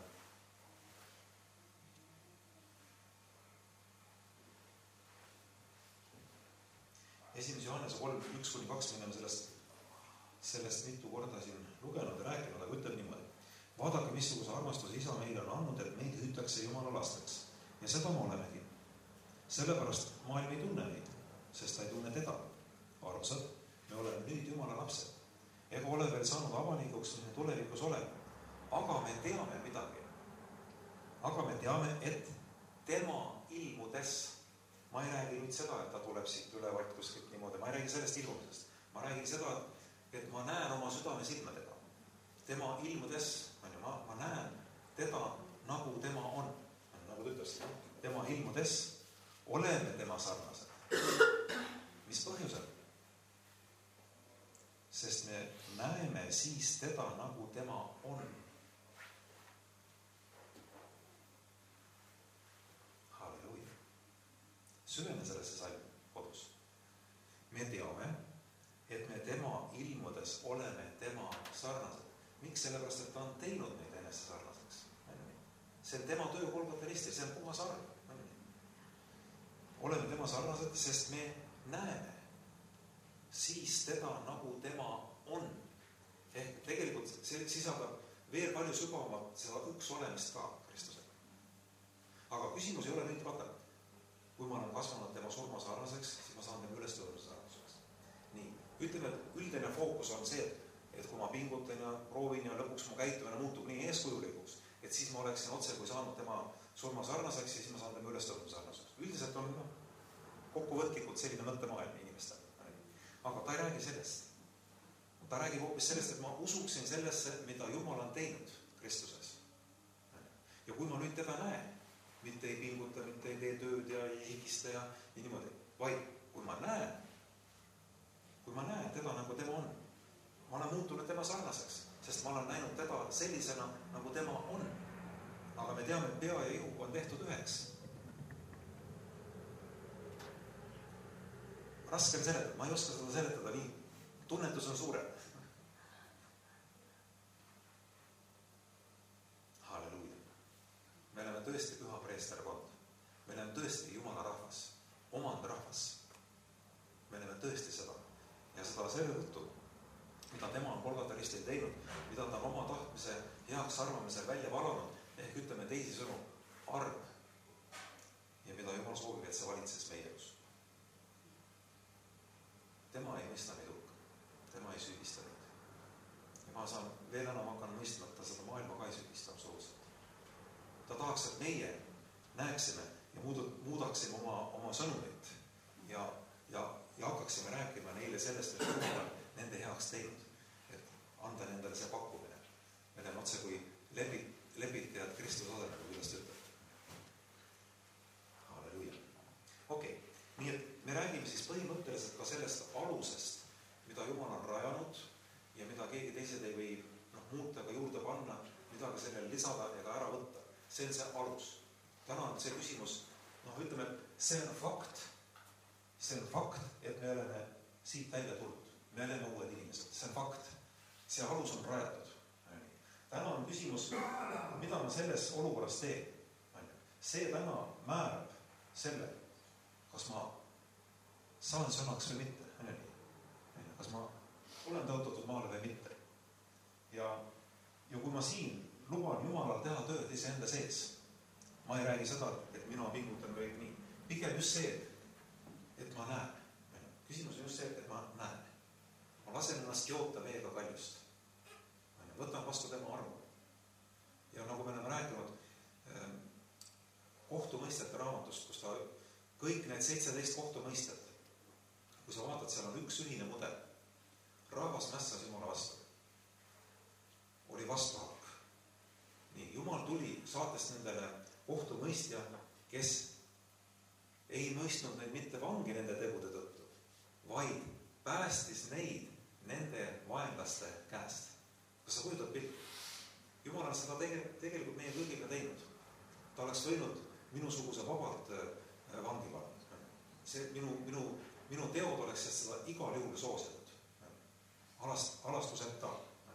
Esimese Johannese 3:1-2 me oleme sellest mitu korda siin lugenud ja rääkinud, aga ütleb niimoodi. Vaadake, missuguse armastuse isa meile on andnud, et meid hüütakse Jumala lasteks. Ja seda me olemegi. Sellepärast maailm ei tunne meid, sest ta ei tunne teda. Armsad, me oleme nüüd Jumala lapsed. Ega ole veel saanud avanikuks, mis me tulevikus oleme. Aga me teame midagi. Aga me teame, et tema ilmudes, ma ei räägi nüüd seda, et ta tuleb siit ülevalt kuskilt niimoodi, ma ei räägi sellest ilmumisest. Ma räägin seda, et ma näen oma südame silmadega. Tema ilmudes, ma näen teda, nagu tema on. Nagu ta ütles, tema ilmudes oleme tema sarnased. Mis põhjusel? Sest me näeme siis teda, nagu tema on. Halleluja. Süvene sellesse salmi kodus. Me teame, et me tema ilmudes oleme tema sarnased. Miks? Sellepärast, et ta on teinud meid enese sarnaseks. See on tema töö Golgota ristil, see on puhas arv. Oleme tema sarnased, sest me näeme siis teda, nagu tema on. Ehk tegelikult see sisaldab veel palju sügavamalt seda üks olemist ka Kristusega. Aga küsimus ei ole nüüd, vaata, kui ma olen kasvanud tema surma sarnaseks, siis ma saan tema ülestõusmise sarnaseks. Nii, ütleme, et üldine fookus on see, et kui ma pingutan ja proovin ja lõpuks mu käitumine muutub nii eeskujulikuks, et siis ma oleksin otse kui saanud tema surma sarnaseks ja siis ma saan tema ülestõusmise sarnaseks. Üldiselt on kokkuvõtlikult selline mõttemaailm inimestel. Aga ta ei räägi sellest. Ta räägib hoopis sellest, et ma usuksin sellesse, mida Jumal on teinud Kristuses. Ja kui ma nüüd teda näen, mitte ei pinguta, mitte ei tee tööd ja ei higista ja niimoodi, vaid kui ma näen teda, nagu tema on, ma olen muutunud tema sarnaseks, sest ma olen näinud teda sellisena, nagu tema on. Aga me teame, et pea ja ihu on tehtud üheks. Raske on seletada, ma ei oska seda seletada nii. Tunnetus on suurem. tõesti Jumala rahvas, omandrahvas. Me oleme tõesti seda. Ja seda selle tõttu, mida tema on Golgata ristil teinud, mida ta on oma tahtmise heaks arvamisel välja valanud, ehk ütleme teisisõnu, arm. Ja mida Jumal soovib, et see valitses meie elus. Tema ei mõista meid hukka, tema ei süüdista meid. Ja ma saan veel enam hakkan mõistma, et ta seda maailma ka ei süüdista absoluutselt. Ta tahaks, et meie näeksime ja muudaksime oma sõnumit ja hakkaksime rääkima neile sellest, et Jumal on nende heaks teinud, et anda nendele see pakkumine. Me oleme otse kui lepitajad Kristuse asemel, kuidas ta ütleb. Halleluuja. Okei, nii et me räägime siis põhimõtteliselt ka sellest alusest, mida Jumal on rajanud ja mida keegi teised ei või muuta ega juurde panna, midagi sellele lisada ega ära võtta. See on see alus. Täna on see küsimus, ütleme, see on fakt. See on fakt, et me oleme siit välja tulnud. Me oleme uued inimesed. See on fakt. See alus on rajatud. Täna on küsimus, mida ma selles olukorras teen. See täna määrab selle, kas ma saan sõnaks või mitte. Kas ma olen tõotatud maale või mitte. Ja kui ma siin luban Jumalal teha tööd iseenda sees, ma ei räägi seda, et mina pingutan kõik nii. Pigem just see, et ma näen. Küsimus on just see, et ma näen. Ma lasen ennast joota veega kaljust. Võtan vastu tema armu. Ja nagu me oleme rääkinud kohtumõistete raamatust, kus ta kõik need 17 kohtumõistet, kui sa vaatad, seal on üks ühine mudel. Rahvas mässas Jumala vastu. Oli vastuhakk. Nii, Jumal tuli saates nendele kohtumõistja, kes ei mõistnud neid mitte vangi nende tegude tõttu, vaid päästis neid nende vaenlaste käest. Kas sa kujutad pilti? Jumal on seda tegelikult meie kõigiga teinud. Ta oleks võinud minusuguse vabalt vangi panna. See minu teod oleks seda igal juhul soosinud. Alastuseta.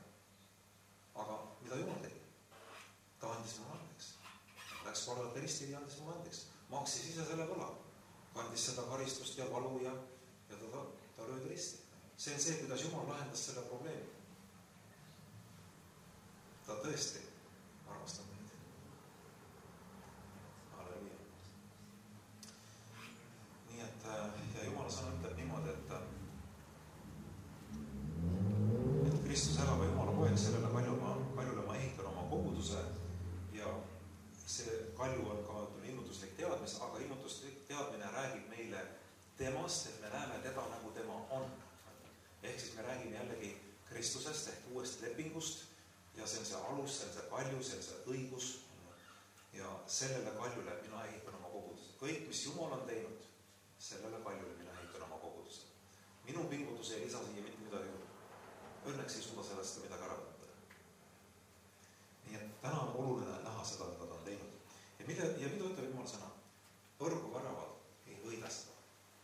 Aga mida Jumal tegi? Ta andis mulle andeks. Läks Golgata ristile ja andis mulle andeks. Maksis ise selle võla. Kandis seda karistust ja valu ja ta löödi risti. See on see, kuidas Jumal lahendas selle probleemi. Ta tõesti armastab meid. Halleluuja. Nii et ja Jumala sõna ütleb niimoodi, et Kristus elab Jumala poeg, sellele kaljule ma ehitan oma koguduse ja see kalju on ka ilmutuslik teadmis, aga ilmutuslik teadmine räägib meile temast, et me näeme teda nagu tema on. Ehk siis me räägime jällegi Kristusest ehk uuest lepingust ja see on see alus, see on see kalju, see on see õigus ja sellele kaljule mina ehitan oma koguduse. Kõik, mis Jumal on teinud, sellele kaljule mina ehitan oma koguduse. Minu pingutus ei lisa siia mitte midagi juurde. Õnneks ei suuda sellest midagi ära võtta. Nii et täna on oluline näha seda, mida ta on teinud. Ja mida ütleb Jumal sõna? Põrgu väravad ei võida seda.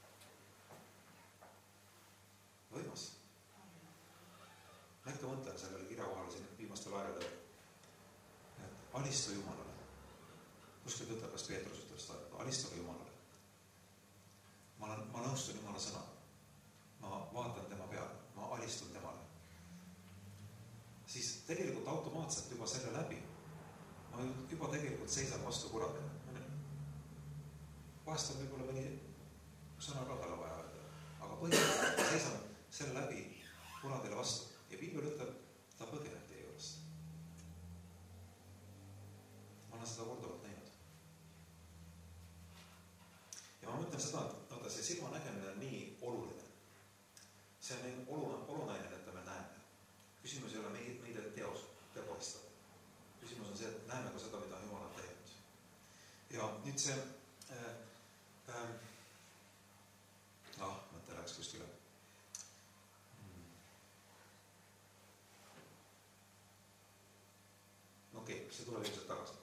Võimas. Ma ikka mõtlen sellele kirja kohale siin viimastel aegadel. Alistu Jumalale. Kuskilt ütleb, kas Peetrus ütleb seda, alistuge Jumalale. Ma nõustun Jumala sõna. Ma vaatan tema peale. Ma alistun temale. Siis tegelikult automaatselt juba selle läbi ma juba tegelikult seisan vastu kuradele. Vahest on võib-olla mõni sõna ka talle vaja öelda. Aga põhimõtteliselt seisan selle läbi kuradele vastu. Ja Piibel ütleb, ta põgeneb teie juurest. Ma olen seda korduvalt näinud. Ja ma mõtlen seda, et see silma nägemine on nii oluline. See on nii oluline, et me näeme. Küsimus ei ole meid teostada. Küsimus on see, et näeme ka seda, mida Jumal on teinud. Ja nüüd see mõte läks kuskile. Okei, see tuleb ilmselt tagasi.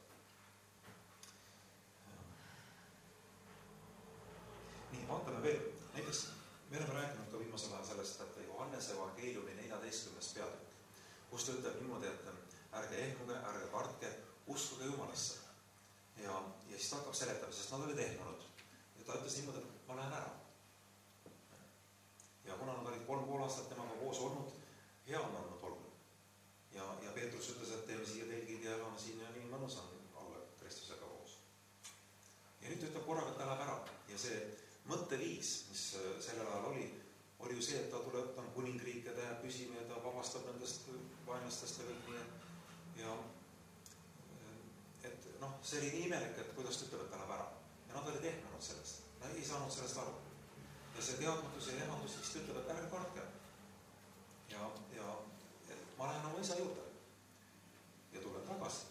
Nii, vaatame veel. Näiteks me oleme rääkinud ka viimasel ajal sellest, et Johannese evangeeliumi 14. peatükk, kus ta ütleb niimoodi, et ärge ehmuge, ärge kartke, uskuge Jumalasse. ja siis ta hakkab seletama, sest nad olid ehmunud. Ja ta ütles niimoodi, et ma lähen ära. Ja kuna nad olid 3,5 aastat temaga koos olnud, hea on olnud olgu. Ja Peetrus ütles, et teeme siia telgid ja elame siin ja nii mõnus on olla Kristusega koos. Ja nüüd ütleb korraga, et ta läheb ära. Ja see mõtteviis, mis sellel ajal oli ju see, et ta tuleb, ta on kuningriik ja ta jääb püsima ja ta vabastab nendest vaenlastest ja kõik nii. Ja et see oli nii imelik, et kuidas ta ütleb, et ta läheb ära. Ja nad olid ehmunud sellest. Nad ei saanud sellest aru. Ja see teadmatus ja ehmatus vist ütleb, et ärge kartke. Ja ma lähen oma isa juurde ja tulen tagasi.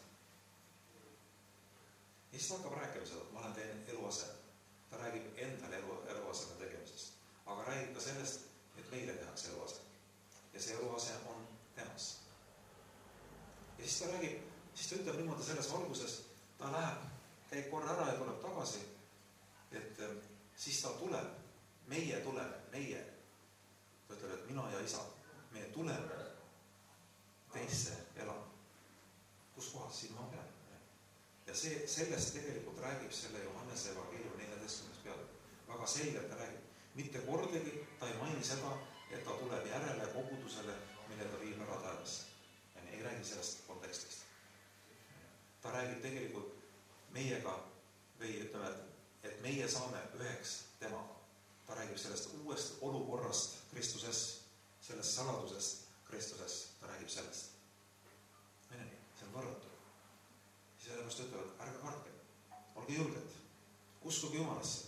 Ja siis ta hakkab rääkima seda, et ma olen teen eluase. Ta räägib endale eluaseme tegemisest, aga räägib ka sellest, et meile tehakse eluase. Ja see eluase on temas. Ja siis ta räägib, siis ta ütleb niimoodi selles valguses, ta läheb, käib korra ära ja tuleb tagasi, et siis ta tuleb, meie tuleme, ta ütleb, et mina ja isa, me tuleme teisse elama. Kus kohas siin ma pean? Ja sellest tegelikult räägib selle Johannese evangeeliumi 14. peatükk. Väga selgelt ta räägib. Mitte kordagi ta ei maini seda, et ta tuleb järele kogudusele, mille ta viib ära taevasse. Ei räägi sellest kontekstist. Ta räägib tegelikult meiega või ütleme, et meie saame üheks temaga. Ta räägib sellest uuest olukorrast Kristuses, sellest saladusest Kristuses. Ta räägib sellest. See on võrratu. Siis sellepärast ütlevad, ärge kartke, olge julged, uskuge Jumalasse.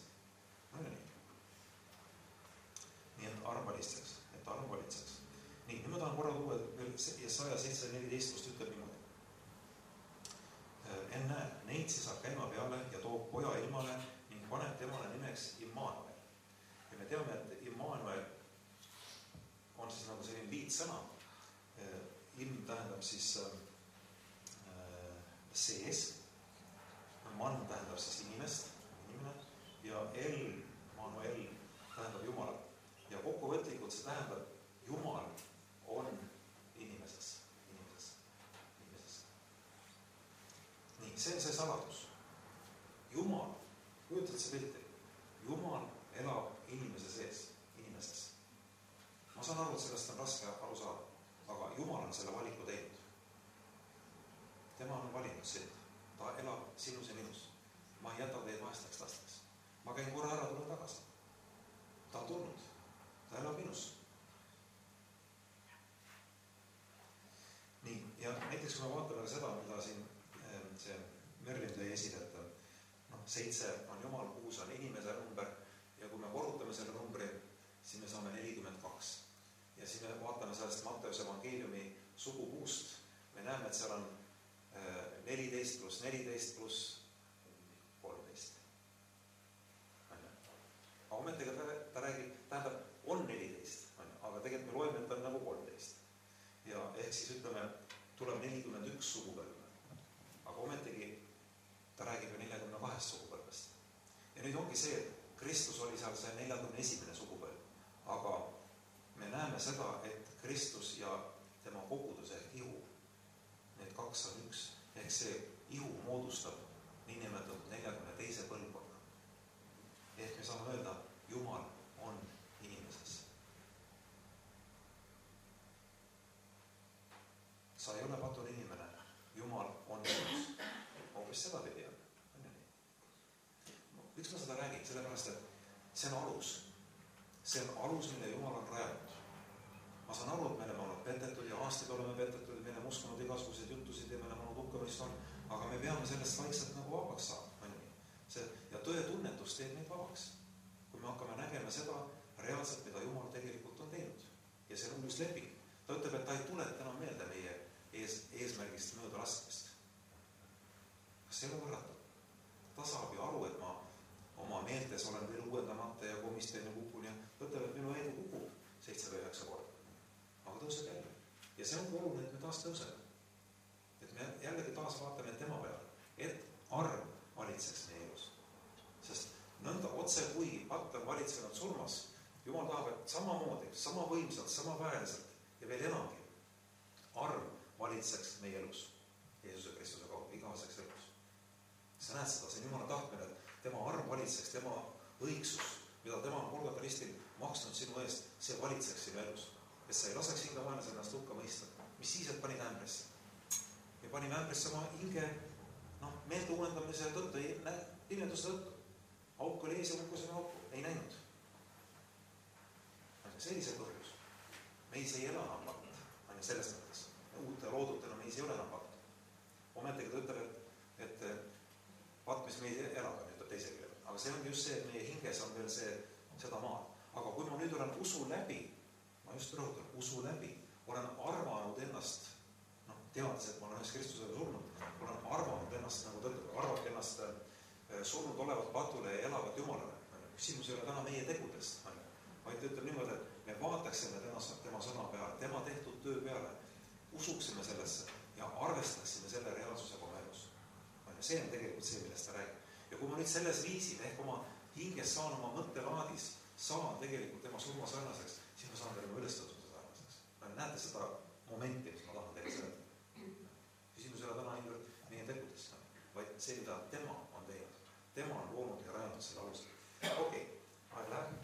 Nii et arm valitseks. Nii, nüüd ma tahan korra tuua veel Jesaja 7:14, kust ütleb niimoodi. Enne neid siis saab käima peale ja toob poja ilmale ning paneb temale nimeks Immanuel. Ja me teame, et Immanuel on siis nagu selline liitsõna. Ilm tähendab siis sees, man tähendab siis inimene ja Manuel tähendab Jumalat. Ja kokkuvõtlikult see tähendab, Jumal on inimeses. Nii, see on see saladus. Jumal, kujutad see pilti, Jumal elab inimese sees, inimeses. Ma saan aru, et sellest on raske aru saada, aga Jumal on selle valiku teinud. Tema on valinud sind. Ta elab sinus ja minus. Ma ei jäta teid vaestaks lasteks. Ma käin korra ära, tulen tagasi. Ta on tulnud. Ta elab minus. Nii, ja näiteks kui me vaatame ka seda, mida siin see Merlin tõi esile, et 7 on Jumal, 6 on inimese number ja kui me korrutame selle numbri, siis me saame 42. Ja siis me vaatame sellest Matteuse evangeeliumi sugupuust. Me näeme, et seal on 14 pluss 14 pluss 13. Aga ometega ta räägib, tähendab, on 14, aga tegelikult me loeme, et ta on nagu 13. Ja ehk siis ütleme, tuleb 41 sugupõlve. Aga ometegi ta räägib ju 42 sugupõlvest. Ja nüüd ongi see, et Kristus oli seal see 41. sugupõlv. Aga me näeme seda, et Kristus ja tema kogudus ehk ihu, need 2 on 1. Ehk see ihu moodustab niinimetatud 42. põlvkonna. Ehk me saame öelda, Jumal on inimeses. Sa ei ole patun inimene, Jumal on sinus. Hoopis seda pidi on. Miks ma seda räägin? Sellepärast, et see on alus. See on alus, mille Jumal on rajanud. Ma saan aru, et me oleme olnud petetud ja aastaid oleme petetud, me oleme uskunud igasuguseid jutusid ja me oleme olnud hukkamist olnud, aga me peame sellest vaikselt nagu vabaks saama. Ja tõe tunnetus teeb meid vabaks. Kui me hakkame nägema seda reaalselt, mida Jumal tegelikult on teinud. Ja see on uus leping. Ta ütleb, et ta ei tuleta enam meelde meie eesmärgist mööda laskmist. Kas see ei ole võrratu? Ta saab ju aru, et ma oma meeltes olen veel uuendamata ja komisten ja kukun ja ütleb, et minu elu kukub 7 või 9 korda. Aga tõuseb jälle. Ja see on oluline, et me taas tõuseme. Et me jällegi taas vaatame tema peale, et arm valitseks meie elus. Sest nõnda otse kui patt on valitsenud surmas, Jumal tahab, et samamoodi, sama võimsalt, sama väeliselt ja veel enamgi arm valitseks meie elus. Jeesuse Kristuse kaudu, igaveseks elus. sa näed seda, see on Jumala tahtmine, et tema arm valitseks, tema õigsus, mida tema on Golgota ristil maksnud sinu eest, see valitseks sinu elus. Et sa ei laseks hinge vaenlase ennast hukka mõista. Mis siis, et panid ämbrisse? Ja panime ämbrisse oma hinge meelde uuendamise tõttu, pimeduse tõttu. Auk oli ees ja kukkusime auku, ei näinud. Sellisel põhjus. Meis ei ela enam pakt, selles mõttes. Uute loodutena meis ei ole enam pakt. Ometegi ta ütleb, et patt, mis meid elab, ütleb teise keele. Aga see on just see, et meie hinges on veel seda maad. Aga kui ma nüüd olen usu läbi, ma just rõhutan, usu läbi, olen arvanud ennast, teades, et ma olen ühes Kristusele surnud, olen arvanud ennast, nagu ta ütleb, arvabki ennast surnud olevat patule ja elavat Jumalale. Küsimus ei ole täna meie tegudest, vaid ta ütleb niimoodi, et me vaataksime tema sõna peale, tema tehtud töö peale, usuksime sellesse ja arvestaksime selle reaalsusega oma elus. See on tegelikult see, millest ta räägib. Ja kui ma nüüd selles viisin, ehk oma hinges saan oma mõttelaadis, saan tegelikult tema surma sarnaseks, siis ma saan tema ülestatuse sarnaseks. Näete seda momenti, mis ma tahan teile seletada. Küsimus ei ole täna niivõrd meie tegudest, vaid see, mida tema on teinud. Tema on loonud ja rajanud selle alusel. Okei, aeg läheb.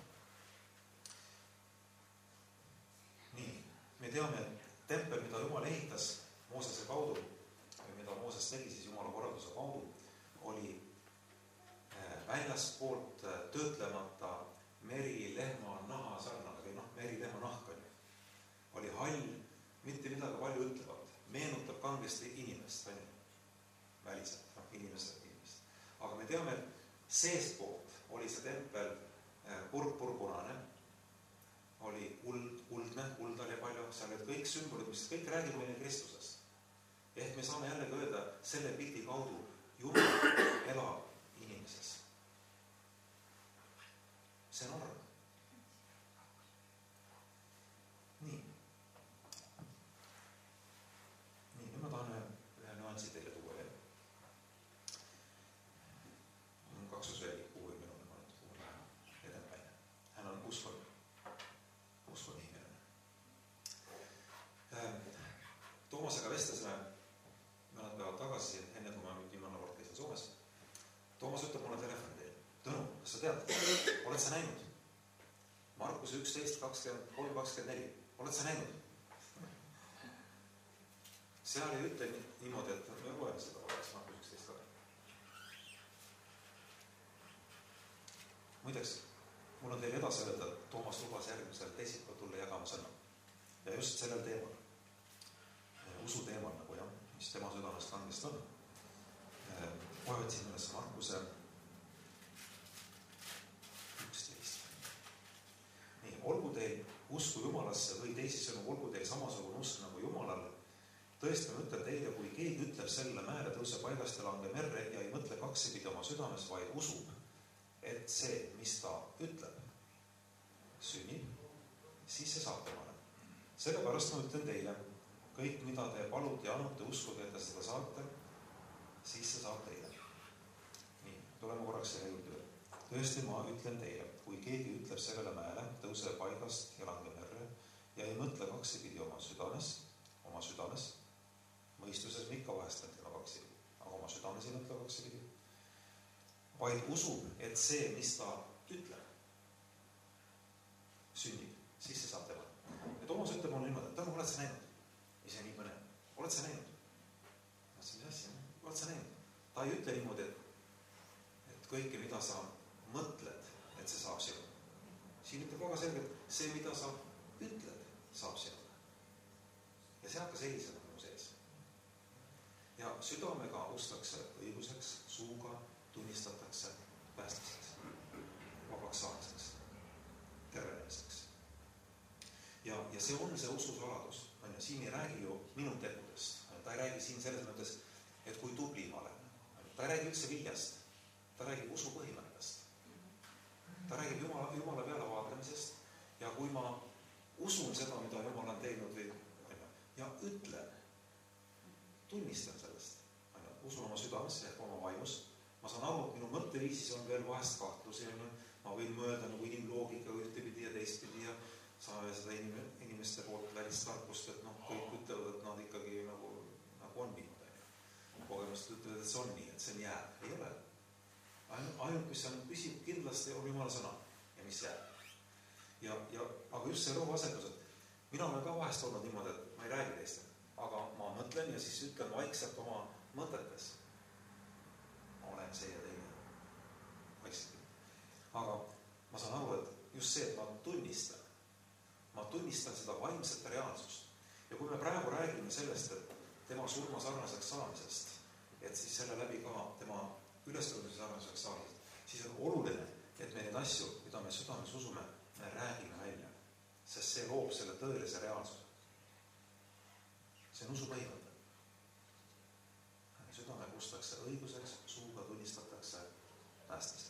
Nii, me teame, et tempel, mida Jumal ehitas Moosese kaudu, või mida Mooses tegi siis Jumala korralduse kaudu, oli väljaspoolt töötlemata merilehma naha sarnane, või merilehma nahk oli hall, mitte midagi palju ütlevat, meenutab kangesti inimest, väliselt, inimest. Aga me teame, et seestpoolt oli see tempel purpunane, oli kuldne, kuld oli palju, seal olid kõik sümbolid, mis kõik räägib meile Kristusest. Ehk me saame jällegi öelda selle pildi kaudu, Jumal elab inimeses. See on arv. Nii, nüüd ma tahan ühe nüansi teile tuua veel. Kaksusveeli puhul minule pannud puhul vähe edenpäine. Hän on uskon ihminen. Toomasega vestlesime mõned päevad tagasi, enne kui ma viimane kord käisin Soomes. Toomas ütleb mulle telefoni teile. Tõnu, kas sa tead, oled sa näinud? Markuse 11, 23, 24. Oled sa näinud? Seal ei ütle niimoodi, et me loeme seda oleks Markus 11 ka. Muideks, mul on teile edasi öelda, et Toomas lubas järgmisel teisipäeval tulla jagama sõna. Ja just sellel teemal, usu teemal, nagu jah, mis tema südamest kangest on. Otsin üles Markuse 11. Nii, olgu teil usku Jumalasse või teisisõnu, olgu teil samasugune usk nagu Jumalal. Tõesti, ma ütlen teile, kui keegi ütleb selle määre tõuse paigast ja lange merre ja ei mõtle kaksipidi oma südames, vaid usub, et see, mis ta ütleb, sünnib, siis see saab temale. Sellepärast ma ütlen teile, kõik, mida te palute ja annute uskuge, et te seda saate, siis see saab teile. Nii, tuleme korraks selle juurde. Tõesti, ma ütlen teile, kui keegi ütleb sellele mäele, tõuse paigast ja lange merre ja ei mõtle kaksipidi oma südames, mõistuses ikka vahest mõtlema kaksipidi, aga oma südames ei mõtle kaksipidi, vaid usub, et see, mis ta ütleb, sünnib, siis see saab tema. Ja Toomas ütleb mulle niimoodi, et Tõnu, oled sa näinud? Ise nii põnev. Oled sa näinud? Mis asja? Oled sa näinud? Ta ei ütle niimoodi, et kõike, mida sa mõtled, et see saab sinu. Siin ütleb väga selgelt, see, mida sa ütled, saab sinu. Ja see hakkas eilise nagu sees. Ja südamega ustakse õiguseks, suuga tunnistatakse päästiseks, vabaks saamiseks, tervenemiseks. Ja see on see ususaladus. Siin ei räägi ju minu tegudest. Ta ei räägi siin selles mõttes, et kui tubli ma olen. Ta ei räägi üldse viljast. Ta räägib usu põhimõttest. Ta räägib Jumala peale vaatamisest. Ja kui ma usun seda, mida Jumal on teinud ja ütlen, tunnistan sellest, usun oma südames ehk oma vaimus. Ma saan aru, et minu mõtteviisis on veel vahest kahtlusi. Ma võin mõelda nagu inimloogika ühtepidi ja teistpidi ja saame seda inimeste poolt välistarkust, et kõik ütlevad, et nad ikkagi nagu on niimoodi. Kogemust ütlevad, et see on nii, et see on jääb. Ei ole. Ainult, mis on püsib kindlasti, on Jumala sõna ja mis jääb. Aga just see rõhuasetus, et mina olen ka vahest olnud niimoodi, et ma ei räägi teistele, aga ma mõtlen ja siis ütlen vaikselt oma mõtetes. Ma olen see ja teine. Vaikselt. Aga ma saan aru, et just see, et ma tunnistan seda vaimset reaalsust. Ja kui me praegu räägime sellest, et tema surma sarnaseks saamisest, et siis selle läbi ka tema ülestõusmise sarnaseks saamisest, siis on oluline, et me neid asju, mida me südames usume, me räägime välja. Sest see loob selle tõelise reaalsuse. See on usu põhimõte. Südame kustakse õiguseks, suuga tunnistatakse päästmiseks.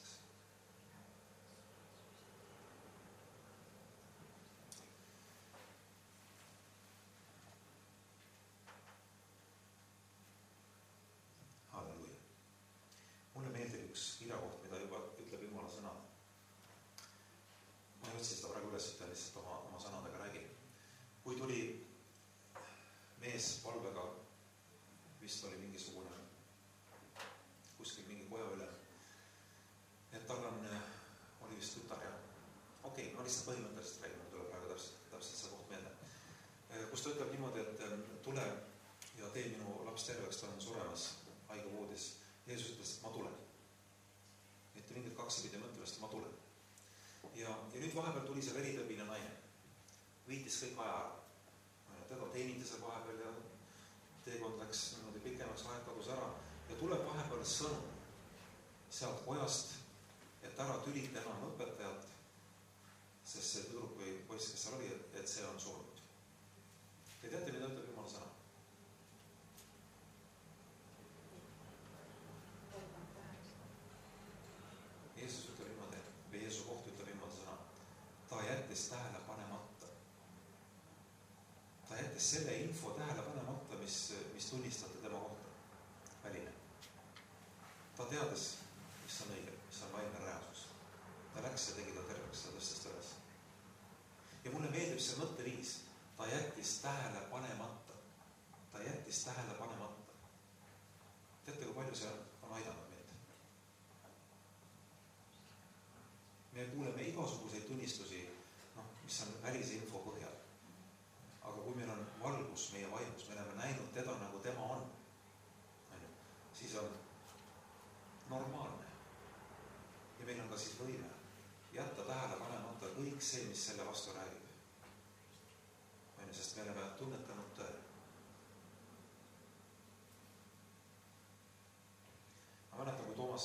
Mulle meeldib üks kirjakoht, mida juba ütleb Jumala sõna. Ma ei otsi seda praegu üles, ütlen lihtsalt oma sõnadega räägin. Kui tuli mees palvega, vist oli mingisugune, kuskil mingi koja üle, et tal oli vist tütar ja ma lihtsalt põhimõtteliselt räägin, mul tuleb praegu täpselt see koht meelde. Kus ta ütleb niimoodi, et tule ja tee minu laps terveks, ta on suremas haigavoodis. Jeesus ütles, et ma tulen. Mitte mingit kaksapidi mõtlemist, ma tulen. Ja nüüd vahepeal tuli see veritõbine naine. Viitis kõik aja ära. Teda teeniti seal vahepeal ja teekond läks niimoodi pikemaks, aeg kadus ära. Ja tuleb vahepeal sõnum sealt kojast, et ära tülita enam õpetajat, sest see tüdruk või poiss, kes seal oli, et see on surnud. Te teate, mida ütleb Jumala sõna? Jeesus ütleb niimoodi, või Jeesu koht ütleb Jumala sõna. Ta jättis tähele panemata. Ta jättis selle info tähele panemata, mis tunnistati tema kohta. Väline. Ta teadis, mis on õige, mis on vaimne reaalsus. Ta läks ja tegi ta terveks ja tõstest üles. Ja mulle meeldib see mõtteviis. Ta jättis tähele panemata. Ta jättis tähele panemata. Teate, kui palju see on aidanud meid? Me kuuleme igasuguseid tunnistusi, mis on välise info põhjal. Aga kui meil on valgus meie vaimus, me oleme näinud teda, nagu tema on, siis on normaalne. Ja meil on ka siis võime jätta tähele panemata kõik see, mis selle vastu räägib. Sest me oleme tunnetanud tõe. Ma mäletan, kui Toomas,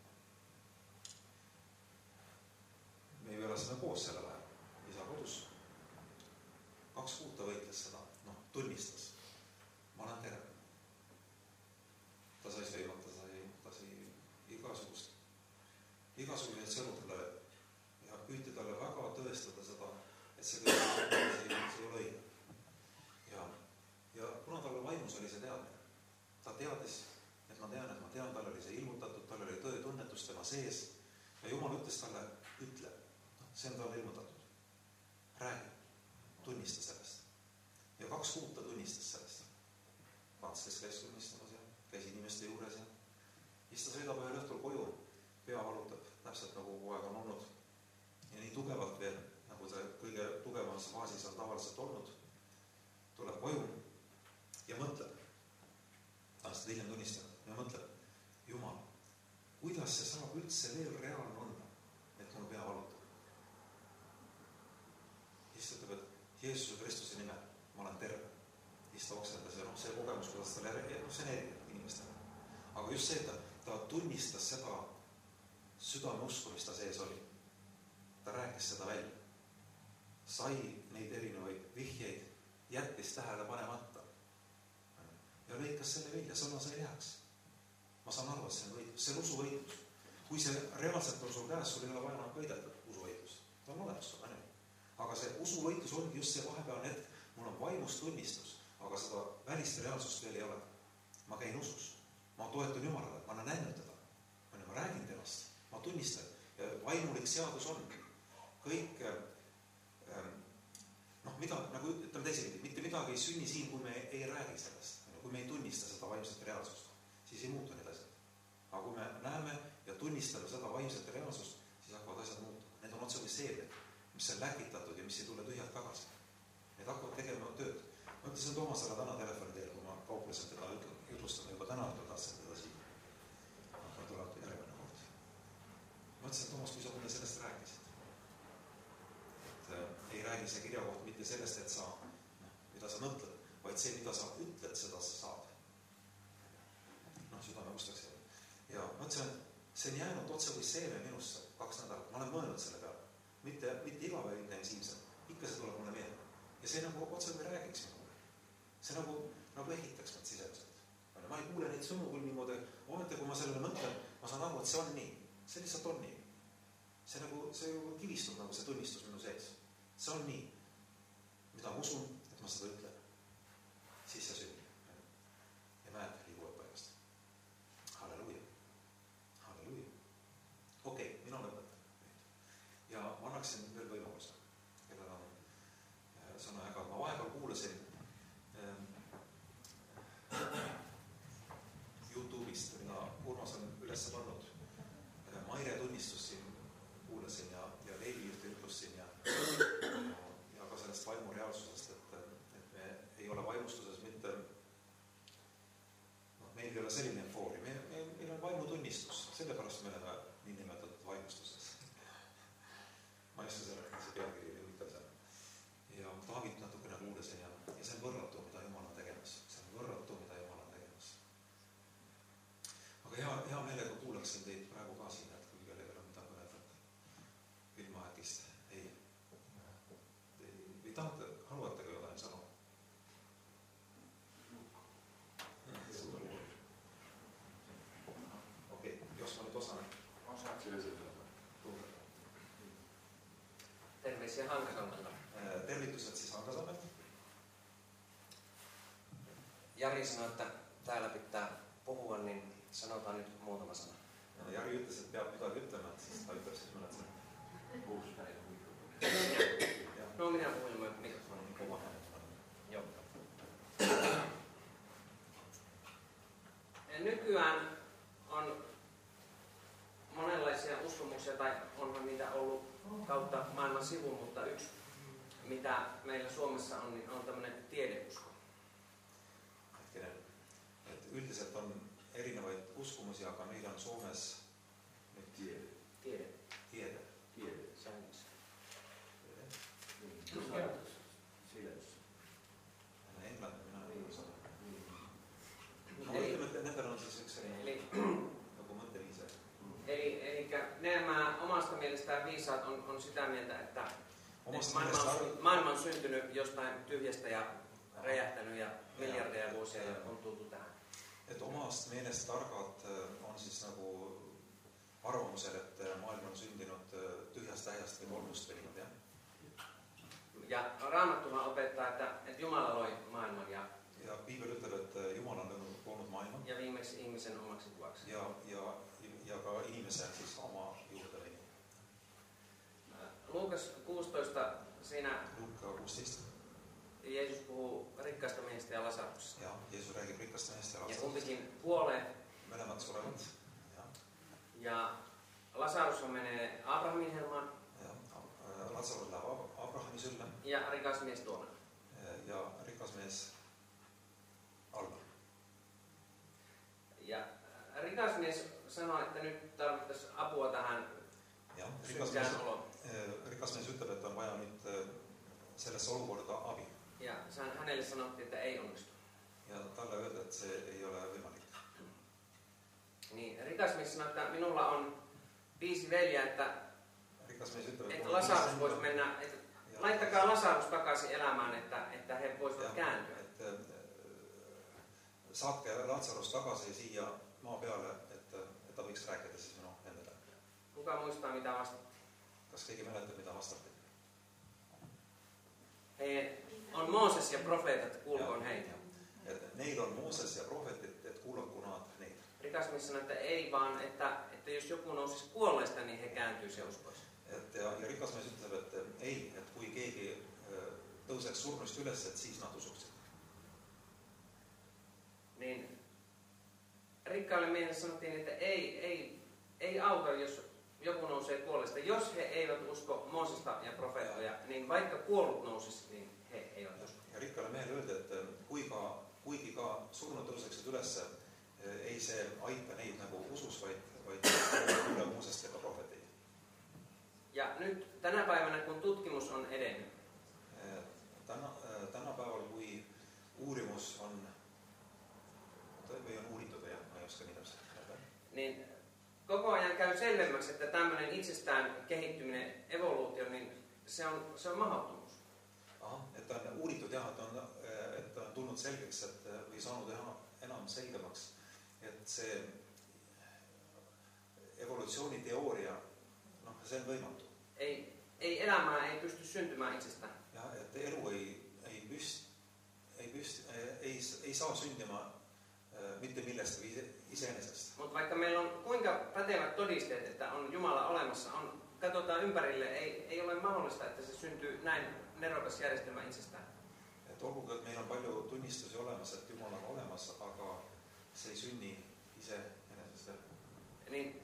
me ei elasime koos selle ajal, isa kodus. 2 kuud ta võitles seda, tunnistas. Ma olen terve. Ta sai sõimata, ta sai igasuguseid sõnu talle ja püüti talle väga tõestada seda, et see kõik ei ole õige. Ja kuna talle vaimus oli see teadmine, ta teadis, et ma tean, tal oli see ilmutatud, tal oli tõe tunnetus tema sees ja Jumal ütles talle, ütle, see on talle ilmutatud. Räägi, tunnista sellest. Ja 2 kuud ta tunnistas sellest. Kantslis käis tunnistamas ja käis inimeste juures ja siis ta sõidab ühel õhtul koju, pea valutab, täpselt nagu kogu aeg on olnud ja nii tugevalt veel, nagu see kõige tugevamas faasis on tavaliselt olnud, tuleb koju ja mõtleb, aastad hiljem tunnistanud ja mõtleb, Jumal, kuidas see saab üldse veel reaalne olla, et mul pea valutab. Siis ütleb, et Jeesuse Kristuse nimel ma olen terve. Siis ta oksendas ja see kogemus, kuidas ta see neerib inimestele. Aga just see, et ta tunnistas seda südame usku, mis ta sees oli. Ta rääkis seda välja. Sai neid erinevaid vihjeid, jättis tähele panemata. Ja lõikas selle välja, sõna sai heaks. Ma saan aru, et see on võitlus, see on usuvõitlus. Kui see reaalselt on sul käes, sul ei ole vaja võidelda usuvõitlus. Ta on olemas, aga see usuvõitlus ongi just see vahepealne hetk. Mul on vaimus tunnistus, aga seda välist reaalsust veel ei ole. Ma käin usus, ma toetun Jumalale, ma olen näinud teda. Ma räägin temast, ma tunnistan. Ja vaimulik seadus on kõik mida, nagu ütleme teisipidi, mitte midagi ei sünni siin, kui me ei räägi sellest. Kui me ei tunnista seda vaimset reaalsust, siis ei muutu need asjad. Aga kui me näeme ja tunnistame seda vaimset reaalsust, siis hakkavad asjad muutuma. Need on otse kui seemned, mis on läkitatud ja mis ei tule tühjalt tagasi. Need hakkavad tegema tööd. Ma ütlesin Toomasele täna telefoni teel, kui ma kauplesin teda jutlustama juba täna, et ma tahtsin teda siin. Aga tuleb järgmine kord. Ma ütlesin, Toomas, kui sa mulle sellest rääkisid. Et ei räägi see kirja koht mitte sellest, et sa, mida sa mõtled, vaid see, mida sa ütled, seda sa saad. Südame ustaks jälle. Ja ma ütlesin, see on jäänud otse kui seeme minusse 2 nädalat. Ma olen mõelnud selle peale. Mitte iga päev intensiivselt. Ikka see tuleb mulle meelde. Ja see nagu otse kui räägiks minuga. See nagu ehitaks mind sisemiselt. Ma ei kuule neid sõnu küll niimoodi. Ometi, kui ma sellele mõtlen, ma saan aru, et see on nii. See lihtsalt on nii. See kivistub nagu see tunnistus minu sees. See on nii. Mida ma usun, et ma seda ütlen. Siis see sünnib. Ja mäed liiguvad paigast. Halleluuja. Halleluuja. Okei, mina lõpetan. Ja ma annaksin veel võimaluse, kellel on sõna jaga. Ma vahepeal kuulasin YouTube'ist, mida Urmas on üles pannud. Maire tunnistust siin kuulasin ja Leevi ütlust siin ja ka sellest vaimu reaalsusest, et me ei ole vaimustuses mitte, meil ei ole selline eufoori, meil on vaimu tunnistus, sellepärast me oleme nii nimetatud vaimustuses. Ma ei oska selle pealkiri huvitav seal. Ja Taavit natukene kuulasin ja see on võrratu, mida Jumal on tegemas. See on võrratu, mida Jumal on tegemas. Aga hea meelega kuulaksin teid praegu ka siin, et kui kellelgi on midagi kõnelda ilmaäkist. Ei tahate, haluatega jotain sõnu? Okei, jos ma nüüd osaan. Terveisiä Hankasalmelta. Tervitukset siis Hankasalmelta. Jari sanoi, että täällä pitää puhua, niin sanotaan nyt muutama sana. Jari ütles, et peab midagi ütlema, et siis ta ütleb siis mõned sõnad. No minä puhun ilman mikrofonin. Joo. Nykyään on monenlaisia uskomuksia, tai onhan niitä ollut kautta maailman sivun, mutta yksi, mitä meillä Suomessa on, niin on tämmöinen tiedeusko. Et üldiselt on erinevaid uskumusi, aga meil on Soomes Tiede. Säännössä. Englanti minä ei osaa. No ütleme, et nendel on siis üks nagu mõtteviise. Eli nämä omasta mielestään viisaat on sitä mieltä, että maailma on syntynyt jostain tyhjästä ja räjähtänyt ja miljardeja vuosia ja on tultu tähän. Et omast meelest targad on siis nagu arvamusel, et maailma on sündinud tühjast täiest või kolmust või niimoodi, jah? Ja Raamattuhan opettaa, että Jumala loi maailman ja Piibel ütleb, et Jumal on loonud maailma. Ja viimeksi ihmisen omaksi kuvaksi. Ja ka inimese siis oma juurde või. Luukas 16, siinä Luukka 16. Jeesus puhuu rikkaasta miehestä ja Lasaruksesta. Ja Jeesus räägib rikkaasta miehestä ja Ja Lasarusesta. kumpikin kuolee. Mõlemad surevad. Ja Lasarus menee Abrahamin helmaan. Lazarus läheb Abrahami sülle. Ja rikas mies tuona. Ja rikas mies alla. Ja rikas mies sanoi, että nyt tarvittaisiin apua tähän synkään oloon. Rikas mies ütleb, et on vaja nüüd sellesse olukorda abi. Ja hänelle sanottiin, että ei onnistu. Ja talle öelda, et see ei ole võimalik. Niin, rikas mies sanoi, että minulla on 5 veljeä, että Lasarus voisi mennä, että laittakaa Lasarus takaisin elämään, että he voisivat kääntyä. Saatke Lazarus takaisin siia maa peale, että ta võiks rääkida siis minu endale. Kuka muistaa, mitä vastattiin? Kas keegi mäletab, mitä vastattiin? On Mooses ja profeetat, kuulkoon heitä. Neil on Mooses ja profeetit, et kuulkoon nad neid. Rikas mies sanoi, että ei vaan, että jos joku nousisi kuolleista, niin he kääntyisi ja uskoisivat. Ja rikas mies ütleb, et ei, et kui keegi tõuseks surnust üles, et siis nad usuksid. Niin rikkaalle miehelle sanottiin, että ei auta, jos joku nousee kuolleesta. Jos he eivät usko Moosesta ja profeettoja, niin vaikka kuollut nousisi, niin he eivät usko. Ja rikkaalle miehelle öeldi, että kuigi ka surnud tõuseksid üles, ei see aita neid nagu usus, vaid kuule Moosest ja profeeteid. Ja nyt tänä päivänä, kun tutkimus on edennyt, Tänä päeval, kui uurimus on, või on uuritud, ja ma ei oska nii täpselt. Niin koko ajan käy selvemmäksi, että tämmöinen itsestään kehittyminen, evoluutio, niin se on mahdottomuus. Aha, että on uuritud jah, että on tulnud selgeks, või saanud enam selgemaks, et see evolutsiooniteooria, see on võimatu. Ei elämää ei pysty syntymään itsestään. Ja, että elu ei saa syntymään mitte millestään iseenesestä. Mutta vaikka meillä on kuinka pätevät todisteet, että on Jumala olemassa, katsotaan ympärille, ei ole mahdollista, että se syntyy näin nerokas järjestelmä itsestään. Et olgugi, et meil on palju tunnistusi olemas, et Jumal on olemassa, aga se ei sünni iseenesest. Niin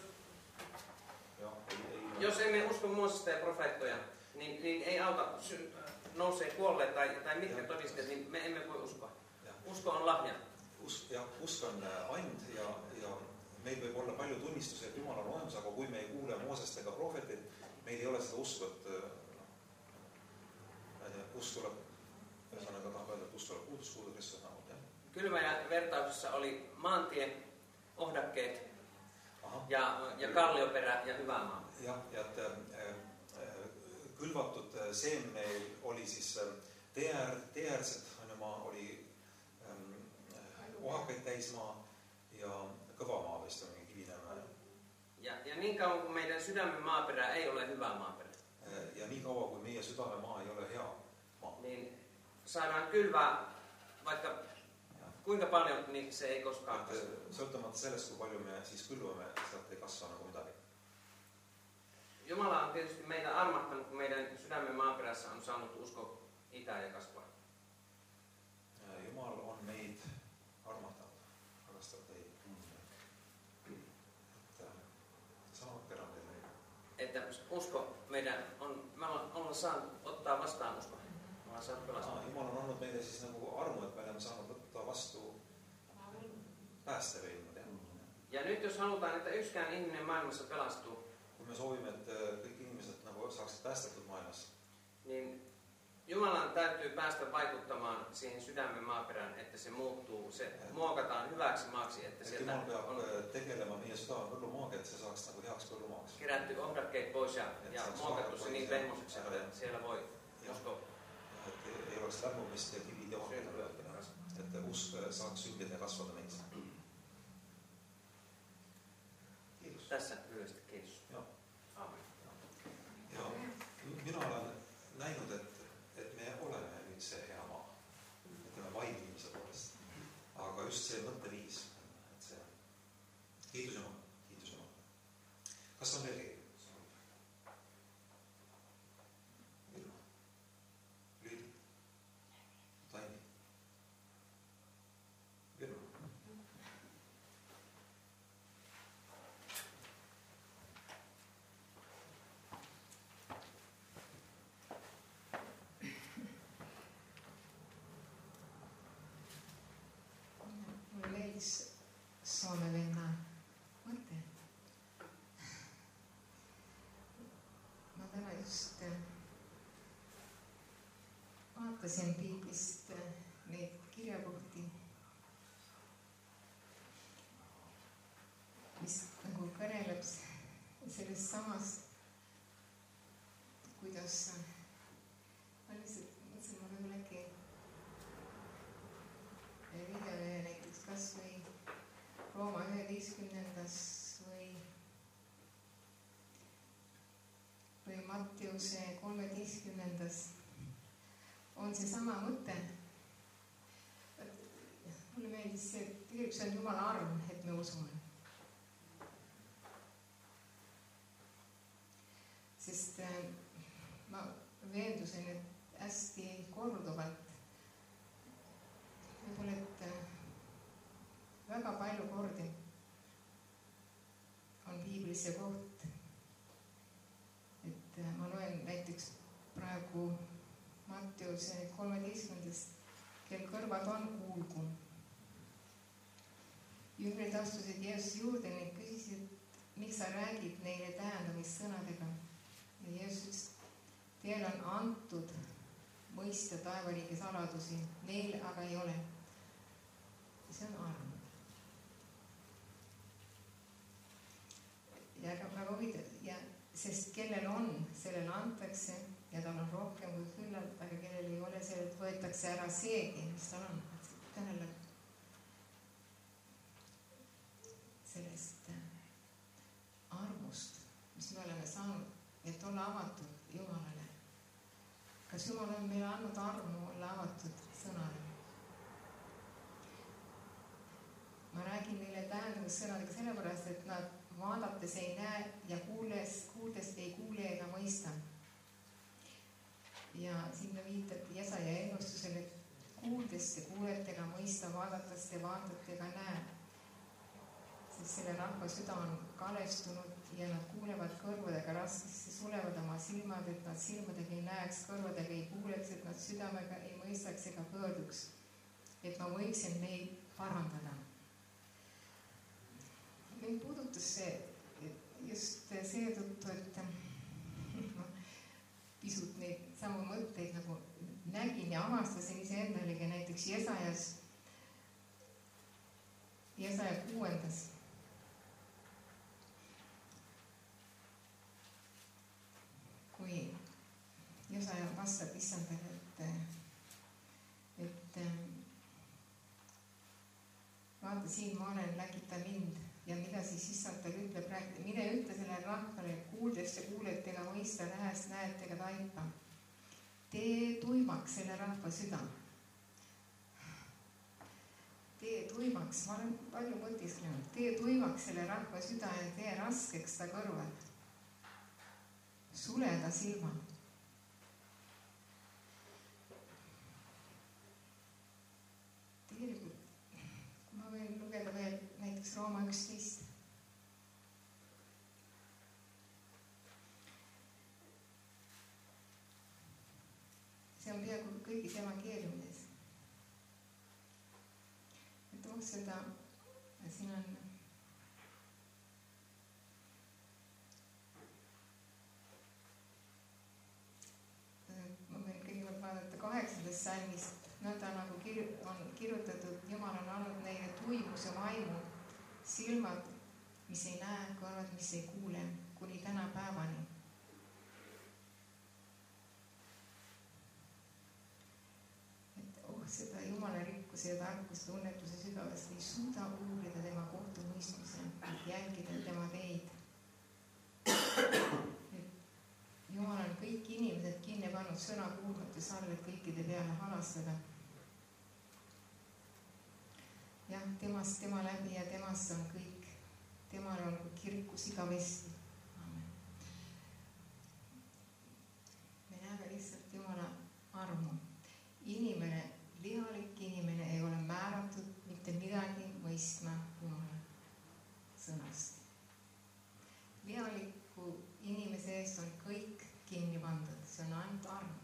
jos emme usko Moosesta ja profeettoja, niin ei auta nousee kuolleet tai mitkä todisteet, niin me emme voi uskoa. Usko on lahja. Usk on and ja meil võib olla palju tunnistusi, et Jumal on olemas, aga kui me ei kuule Moosest ega profeetit, meil ei ole seda usku, et usk tuleb, ühesõnaga tahab öelda, et usk tuleb kuuda Kristuse näol. Kylväjän vertauksessa oli maantie, ohdakkeet ja kallioperä ja hyvä maa. Ja et külvatud seemneel oli siis teeäärsed maa, oli ohakaid täismaa ja kõva maa, vist on kivine maa. Ja niin kauan kuin meidän sydämen maaperä ei ole hyvä maaperä. Ja niin kauan kuin meie sydämen maa ei ole hea maa. Niin saadaan kylvää vaikka kuinka paljon, niin se ei koskaan kasva. Sõltumata sellest, kui palju me siis külvame, sealt ei kasva nagu midagi. Jumala on tietysti meitä armahtanut, kun meidän sydämen maaperässä on saanut usko itää ja kasvaa. Jumal on meid armahtanut, rakastavat ei. Sanot kerran teille. Että usko meidän me ollaan saanut ottaa vastaan usko. Me ollaan saanut pelastaa. Jumal on annut meille siis nagu armu, että me olemme saanut ottaa vastu päästeveimme. Ja nyt jos halutaan, että yksikään ihminen maailmassa pelastuu, kun me soovime, että kõik inimesed nagu saaksid päästetud maailmassa, niin Jumalan täytyy päästä vaikuttamaan siihen sydämen maaperään, että se muuttuu, se muokataan hyväksi maaksi, että sieltä on tegelema meie südamen põllumaaga, et se saaks nagu heaks põllumaaksi. Kerätty ohdakkeet pois ja muokattu se niin pehmoiseksi, että siellä voi usko. Et ei oleks lämmumist ja kivid ja ohkida, että usk saaks syndida ja kasvada meissä. Kiitos. Tässä lyhyesti, kiitos. Joo. Aamen. Ja minä olen näinud, et me oleme nüüd see hea maa. Et me vaid inimese poolest. Aga just see mõtteviis. Et see. Kiitus Jumal. Kiitus Jumal. Kas on veel keegi? Vilma? Lüüdi? Taimi? Vilma? Soome venna mõte. Ma täna just vaatasin piiblist neid kirjakohti, mis nagu kõneleb sellest samast, kuidas ma lihtsalt mõtlesin, ma nagu äkki video näiteks kas või Rooma 11. või Mattiuse 13. on see sama mõte. Mulle meeldis see, et tegelikult see on Jumala arm, et me usume. Sest ma veendusin, et hästi korduvalt, võib-olla, et väga palju kordi see koht. Et ma loen näiteks praegu Matteuse 13. kel kõrvad on, kuulgu. Jüngrid astusid Jeesuse juurde ning küsisid, miks sa räägid neile tähendamissõnadega. Ja Jeesus ütles, teil on antud mõista taevariigi saladusi, neil aga ei ole. See on arm. Ja väga huvitav, ja sest kellel on, sellele antakse ja tal on rohkem kui küllalt, aga kellel ei ole, sellelt võetakse ära seegi, mis tal on. Kõnele sellest armust, mis me oleme saanud, et olla avatud Jumalale. Kas Jumal on meile andnud armu olla avatud sõnale? Ma räägin neile tähendavussõnadega sellepärast, et nad vaadates ei näe ja kuuldes ei kuule ega mõista. Ja sinna viitab Jesaja ennustusele, kuuldes te kuulete ega mõista, vaadates te vaatate ega näe. Sest selle rahva süda on kalestunud ja nad kuulevad kõrvadega raskesse, sulevad oma silmad, et nad silmadega ei näeks, kõrvadega ei kuuleks, et nad südamega ei mõistaks ega pöörduks, et ma võiksin neid parandada. Mind puudutas see just seetõttu, et pisut neid samu mõtteid nagu nägin ja avastasin iseendalegi näiteks Jesaja 6. Kui Jesaja vastab issandale, et vaata siin ma olen, läkita mind. Ja mida siis issand tal ütleb, mine ütle selle rahvale, kuuldes ja kuulete ega mõista, nähes, näete ega taipa. Tee tuimaks selle rahva süda. Tee tuimaks, ma olen palju mõtisklenud, tee tuimaks selle rahva süda ja tee raskeks ta kõrvad. Sule ta silmad. Tegelikult ma võin lugeda veel näiteks Rooma 11. See on peaaegu kõigis evangeeliumides. Et seda, siin on ma võin kõigepealt vaadata 8. salmist. Nõnda nagu on kirjutatud, Jumal on andnud neile tuimuse vaimu, silmad, mis ei näe, kõrvad, mis ei kuule, kuni täna päevani. Et seda Jumala rikkuse ja tarkuse tunnetuse südamest ei suuda uurida tema kohtumõistmise, jälgida tema teid. Jumal on kõik inimesed kinni pannud sõna kuulmates all, et kõikide peale halastada. Jah, temast, tema läbi ja temast on kõik. Temal on kirkus igavesti. Amen. Me näeme lihtsalt Jumala armu. Inimene, lihalik inimene ei ole määratud mitte midagi mõistma Jumala sõnast. Lihaliku inimese eest on kõik kinni pandud. See on ainult arm.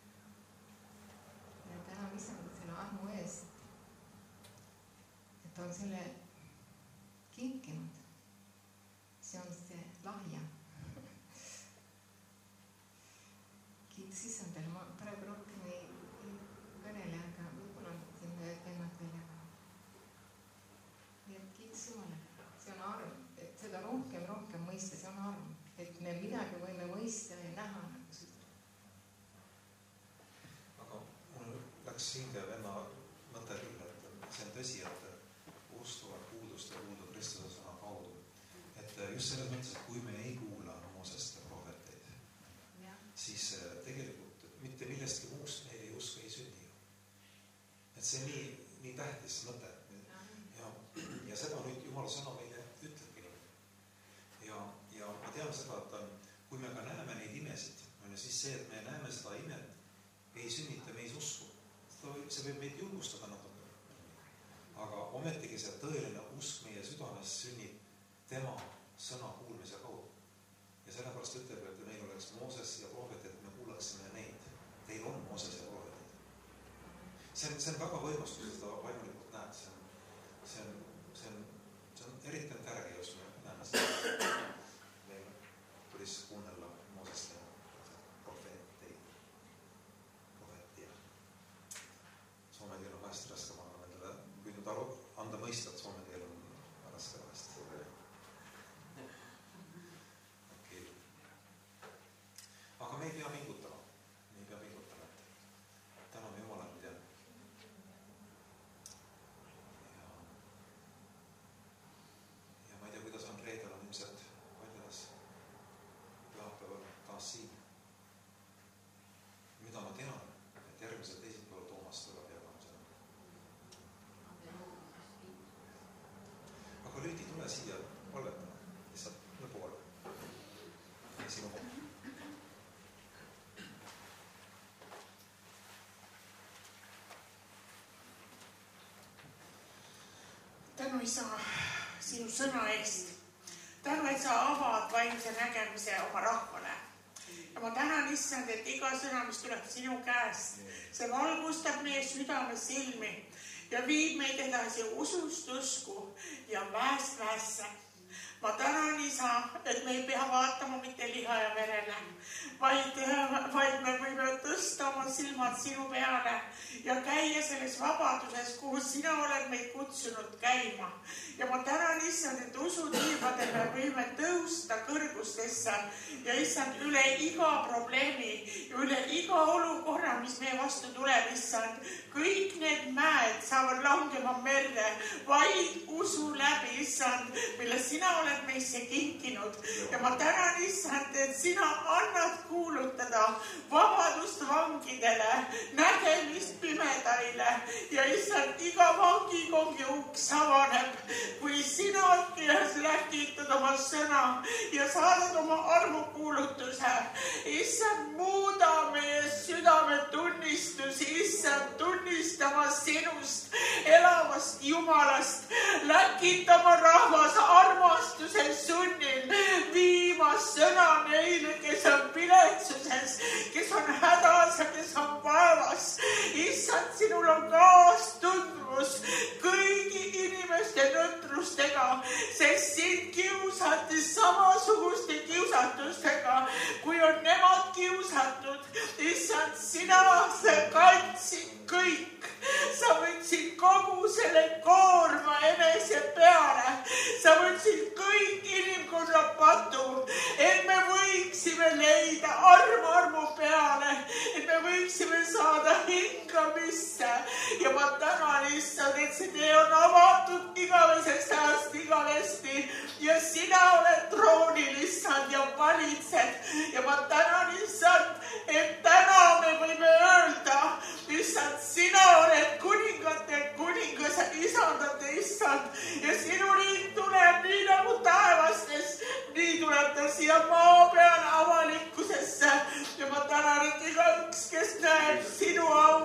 Ja täna isandud selle armu eest, et on selle kinkinud. See on see lahja. Kiitus isandale. Ma praegu rohkem ei kõnele, aga võib-olla on siin vennad veel. Nii et kiitus Jumale. See on arm. Et seda rohkem mõista, see on arm. Et me midagi võime mõista ja näha nagu seda. Aga mul läks hinge venna mõte küll, et see on tõsi, et ustuvad puudust ja puudu Kristuse sõna kaudu. Et just selles mõttes, et kui me ei kuula Moosest ja prohveteid, siis tegelikult mitte millestki muust meil ei usk ei sünni. Et see nii tähtis mõte. Ja seda nüüd Jumala sõna meile ütlebki. Ja ma tean seda, et kui me ka näeme neid imesid, siis see, et me näeme seda imet, ei sünnita meis usku. See võib meid julgustada natuke. Aga ometigi see tõeline usk meie südames sünnib tema sõna kuulmise kaudu. Ja sellepärast ütleb, et meil oleks Mooses ja prohvetid, et me kuulaksime neid. Teil on Mooses ja prohvetid. See on väga võimas, kui seda vaimulikult näed. See on eriti kärgi, jos me näeme seda. Meil tulisi kuunnella Moosesta ja profeettia. Soome keel on vahest raske, ma olen endale püüdnud anda mõista, et soome keel on raske vahest. Okay. Aga me ei pea pingutama. Täname Jumalat ja ma ei tea, kuidas on reedel on ilmselt paljudes pühapäeval taas siin. Mida ma tean, et järgmisel teisipäeval Toomas tuleb jagama seda. Aga Lüüdi, tule siia palvetama, lihtsalt lõpupoole. Sinu koht. Tänu, Isa, sinu sõna eest. Tänu, et sa avad vaimse nägemise oma rahvale. Ja ma tänan, issand, et iga sõna, mis tuleb sinu käest, see valgustab meie südame silmi ja viib meid edasi usust usku ja väest väesse. Ma tänan, Isa, et me ei pea vaatama mitte liha ja verele, vaid me võime tõsta oma silmad sinu peale ja käia selles vabaduses, kuhu sina oled meid kutsunud käima. Ja ma tänan, issand, et usutiivadel me võime tõusta kõrgustesse ja issand üle iga probleemi ja üle iga olukorra, mis meie vastu tuleb, issand. Kõik need mäed saavad langema merre vaid usu läbi, issand, mille sina oled meisse kinkinud. Ja ma tänan, issand, et sina annad kuulutada vabadust vangidele, nägemist pimedaile ja issand, iga vangikongi uks avaneb, kui sina lähtitad oma sõna ja saadad oma armukuulutuse. Issand, muuda meie südame tunnistus, issand, tunnistama sinust, elavast Jumalast, läkitama rahvas armastuse sunnil, viima sõna neile, kes on piletsuses, kes on hädas ja kes on vaevas. Issand, sinul on kaastundmus kõigi inimeste nõtrustega, sest sind kiusati samasuguste kiusatustega, kui on nemad kiusatud. Issand, sina kandsid kõik. Sa võtsid kogu selle koorma enese peale. Sa võtsid kõik inimkonna patu, et me võiksime leida armu peale, et me võiksime saada hingamisse. Ja ma tänan, issand, et see tee on avatud igavesest ajast igavesti ja sina oled troonil, issand, ja valitsed. Ja ma tänan, issand, et täna me võime öelda, issand, sina oled kuningate kuningas, isandate issand, ja sinu riik tuleb nii nagu taevastes, nii tuleb ta siia maa peale avalikkusesse. Ja ma tänan, et igaüks, kes näeb sinu au,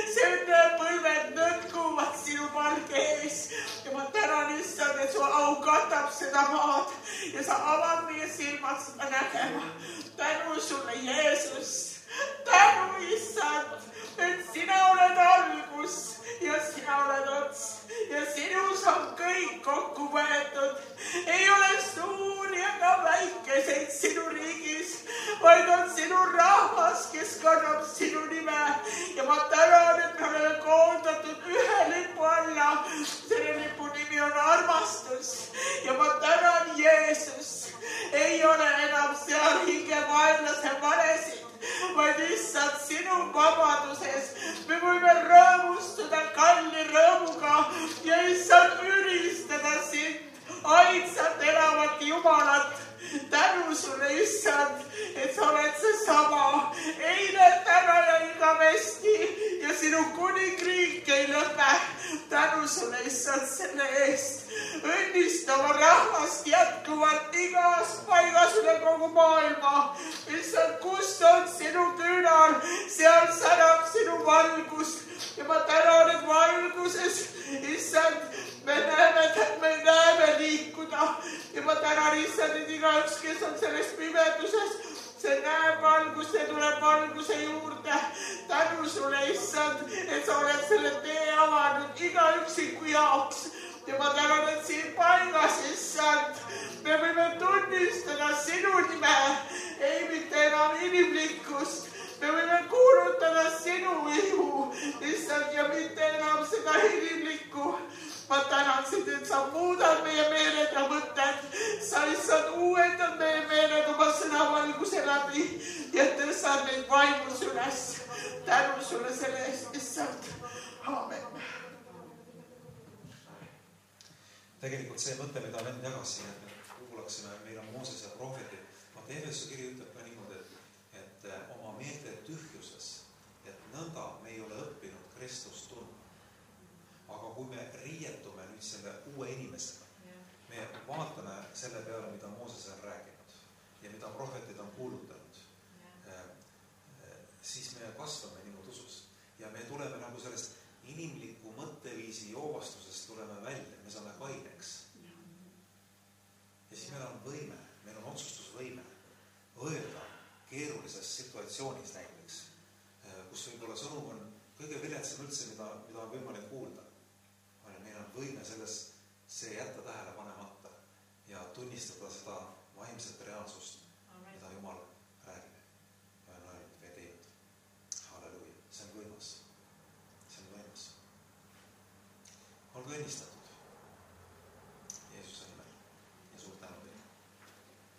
see põlved nõtkuvad sinu palge ees. Ja ma tänan, issand, et su au katab seda maad ja sa avad meie silmad seda nägema. Tänu sulle, Jeesus. Tänu, issand, et sina oled algus ja sina oled ots ja sinus on kõik kokku võetud. Ei ole suuri ega väikeseid sinu riigis, vaid on sinu rahvas, kes kannab sinu nime. Ja ma tänan, et me oleme koondatud ühe lipu alla. Selle lipu nimi on armastus. Ja ma tänan, Jeesus, ei ole enam seal hingemaenlase valesid, vaid issand sinu vabaduses. Me võime rõõmustuda kalli rõõmuga ja issand ülistada sind, ainsat elavat Jumalat. Tänu sulle, issand, et sa oled seesama eile, täna ja igavesti ja sinu kuningriik ei lõpe. Tänu sulle, issand, selle eest. Õnnista oma rahvast jätkuvalt igas paigas üle kogu maailma. Issand, kust on sinu küünal, seal särab sinu valgus. Ja ma tänan, et valguses, issand, me näeme liikuda. Ja ma tänan, issand, valguses. See näeb valgust ja tuleb valguse juurde. Tänu sulle, issand, et sa oled selle tee avanud iga üksiku jaoks. Ja ma tänan, et siin paigas, issand, me võime tunnistada sinu nime, ei mitte enam inimlikkust. Me võime kuulutada sinu ihu, issand, ja mitte enam seda inimlikku. Ma tänaksid, et sa muudad meie meeled ja mõtted. Sa issand uuendad meie meeled oma sõnavalguse läbi ja tõstad meid vaimus üles. Tänu sulle selle eest, issand. Aamen. Tegelikult see mõte, mida me jagasin, et me kuulaksime, meil on Mooses ja prohvetid. Efesuse kiri ütleb ka niimoodi, et oma meelte tühjuses, et nõnda me ei ole õppinud Kristust tundma. Aga kui me riietume nüüd selle uue inimesega, me vaatame selle peale, mida Mooses on rääkinud ja mida prohvetid on kuulutanud, siis me kasvame niimoodi usus. Ja me tuleme nagu sellest inimliku mõtteviisi joovastusest tuleme välja, me saame kaineks. Ja siis meil on võime, meil on otsustusvõime öelda keerulises situatsioonis näiteks, kus võib-olla sõnum on kõige viletsam üldse, mida on võimalik kuulda. Meil on võime see jätta tähele panemata ja tunnistada seda vaimset reaalsust, mida Jumal räägib ja on öelnud või teinud. Halleluuja, see on võimas. See on võimas. Olgu õnnistatud.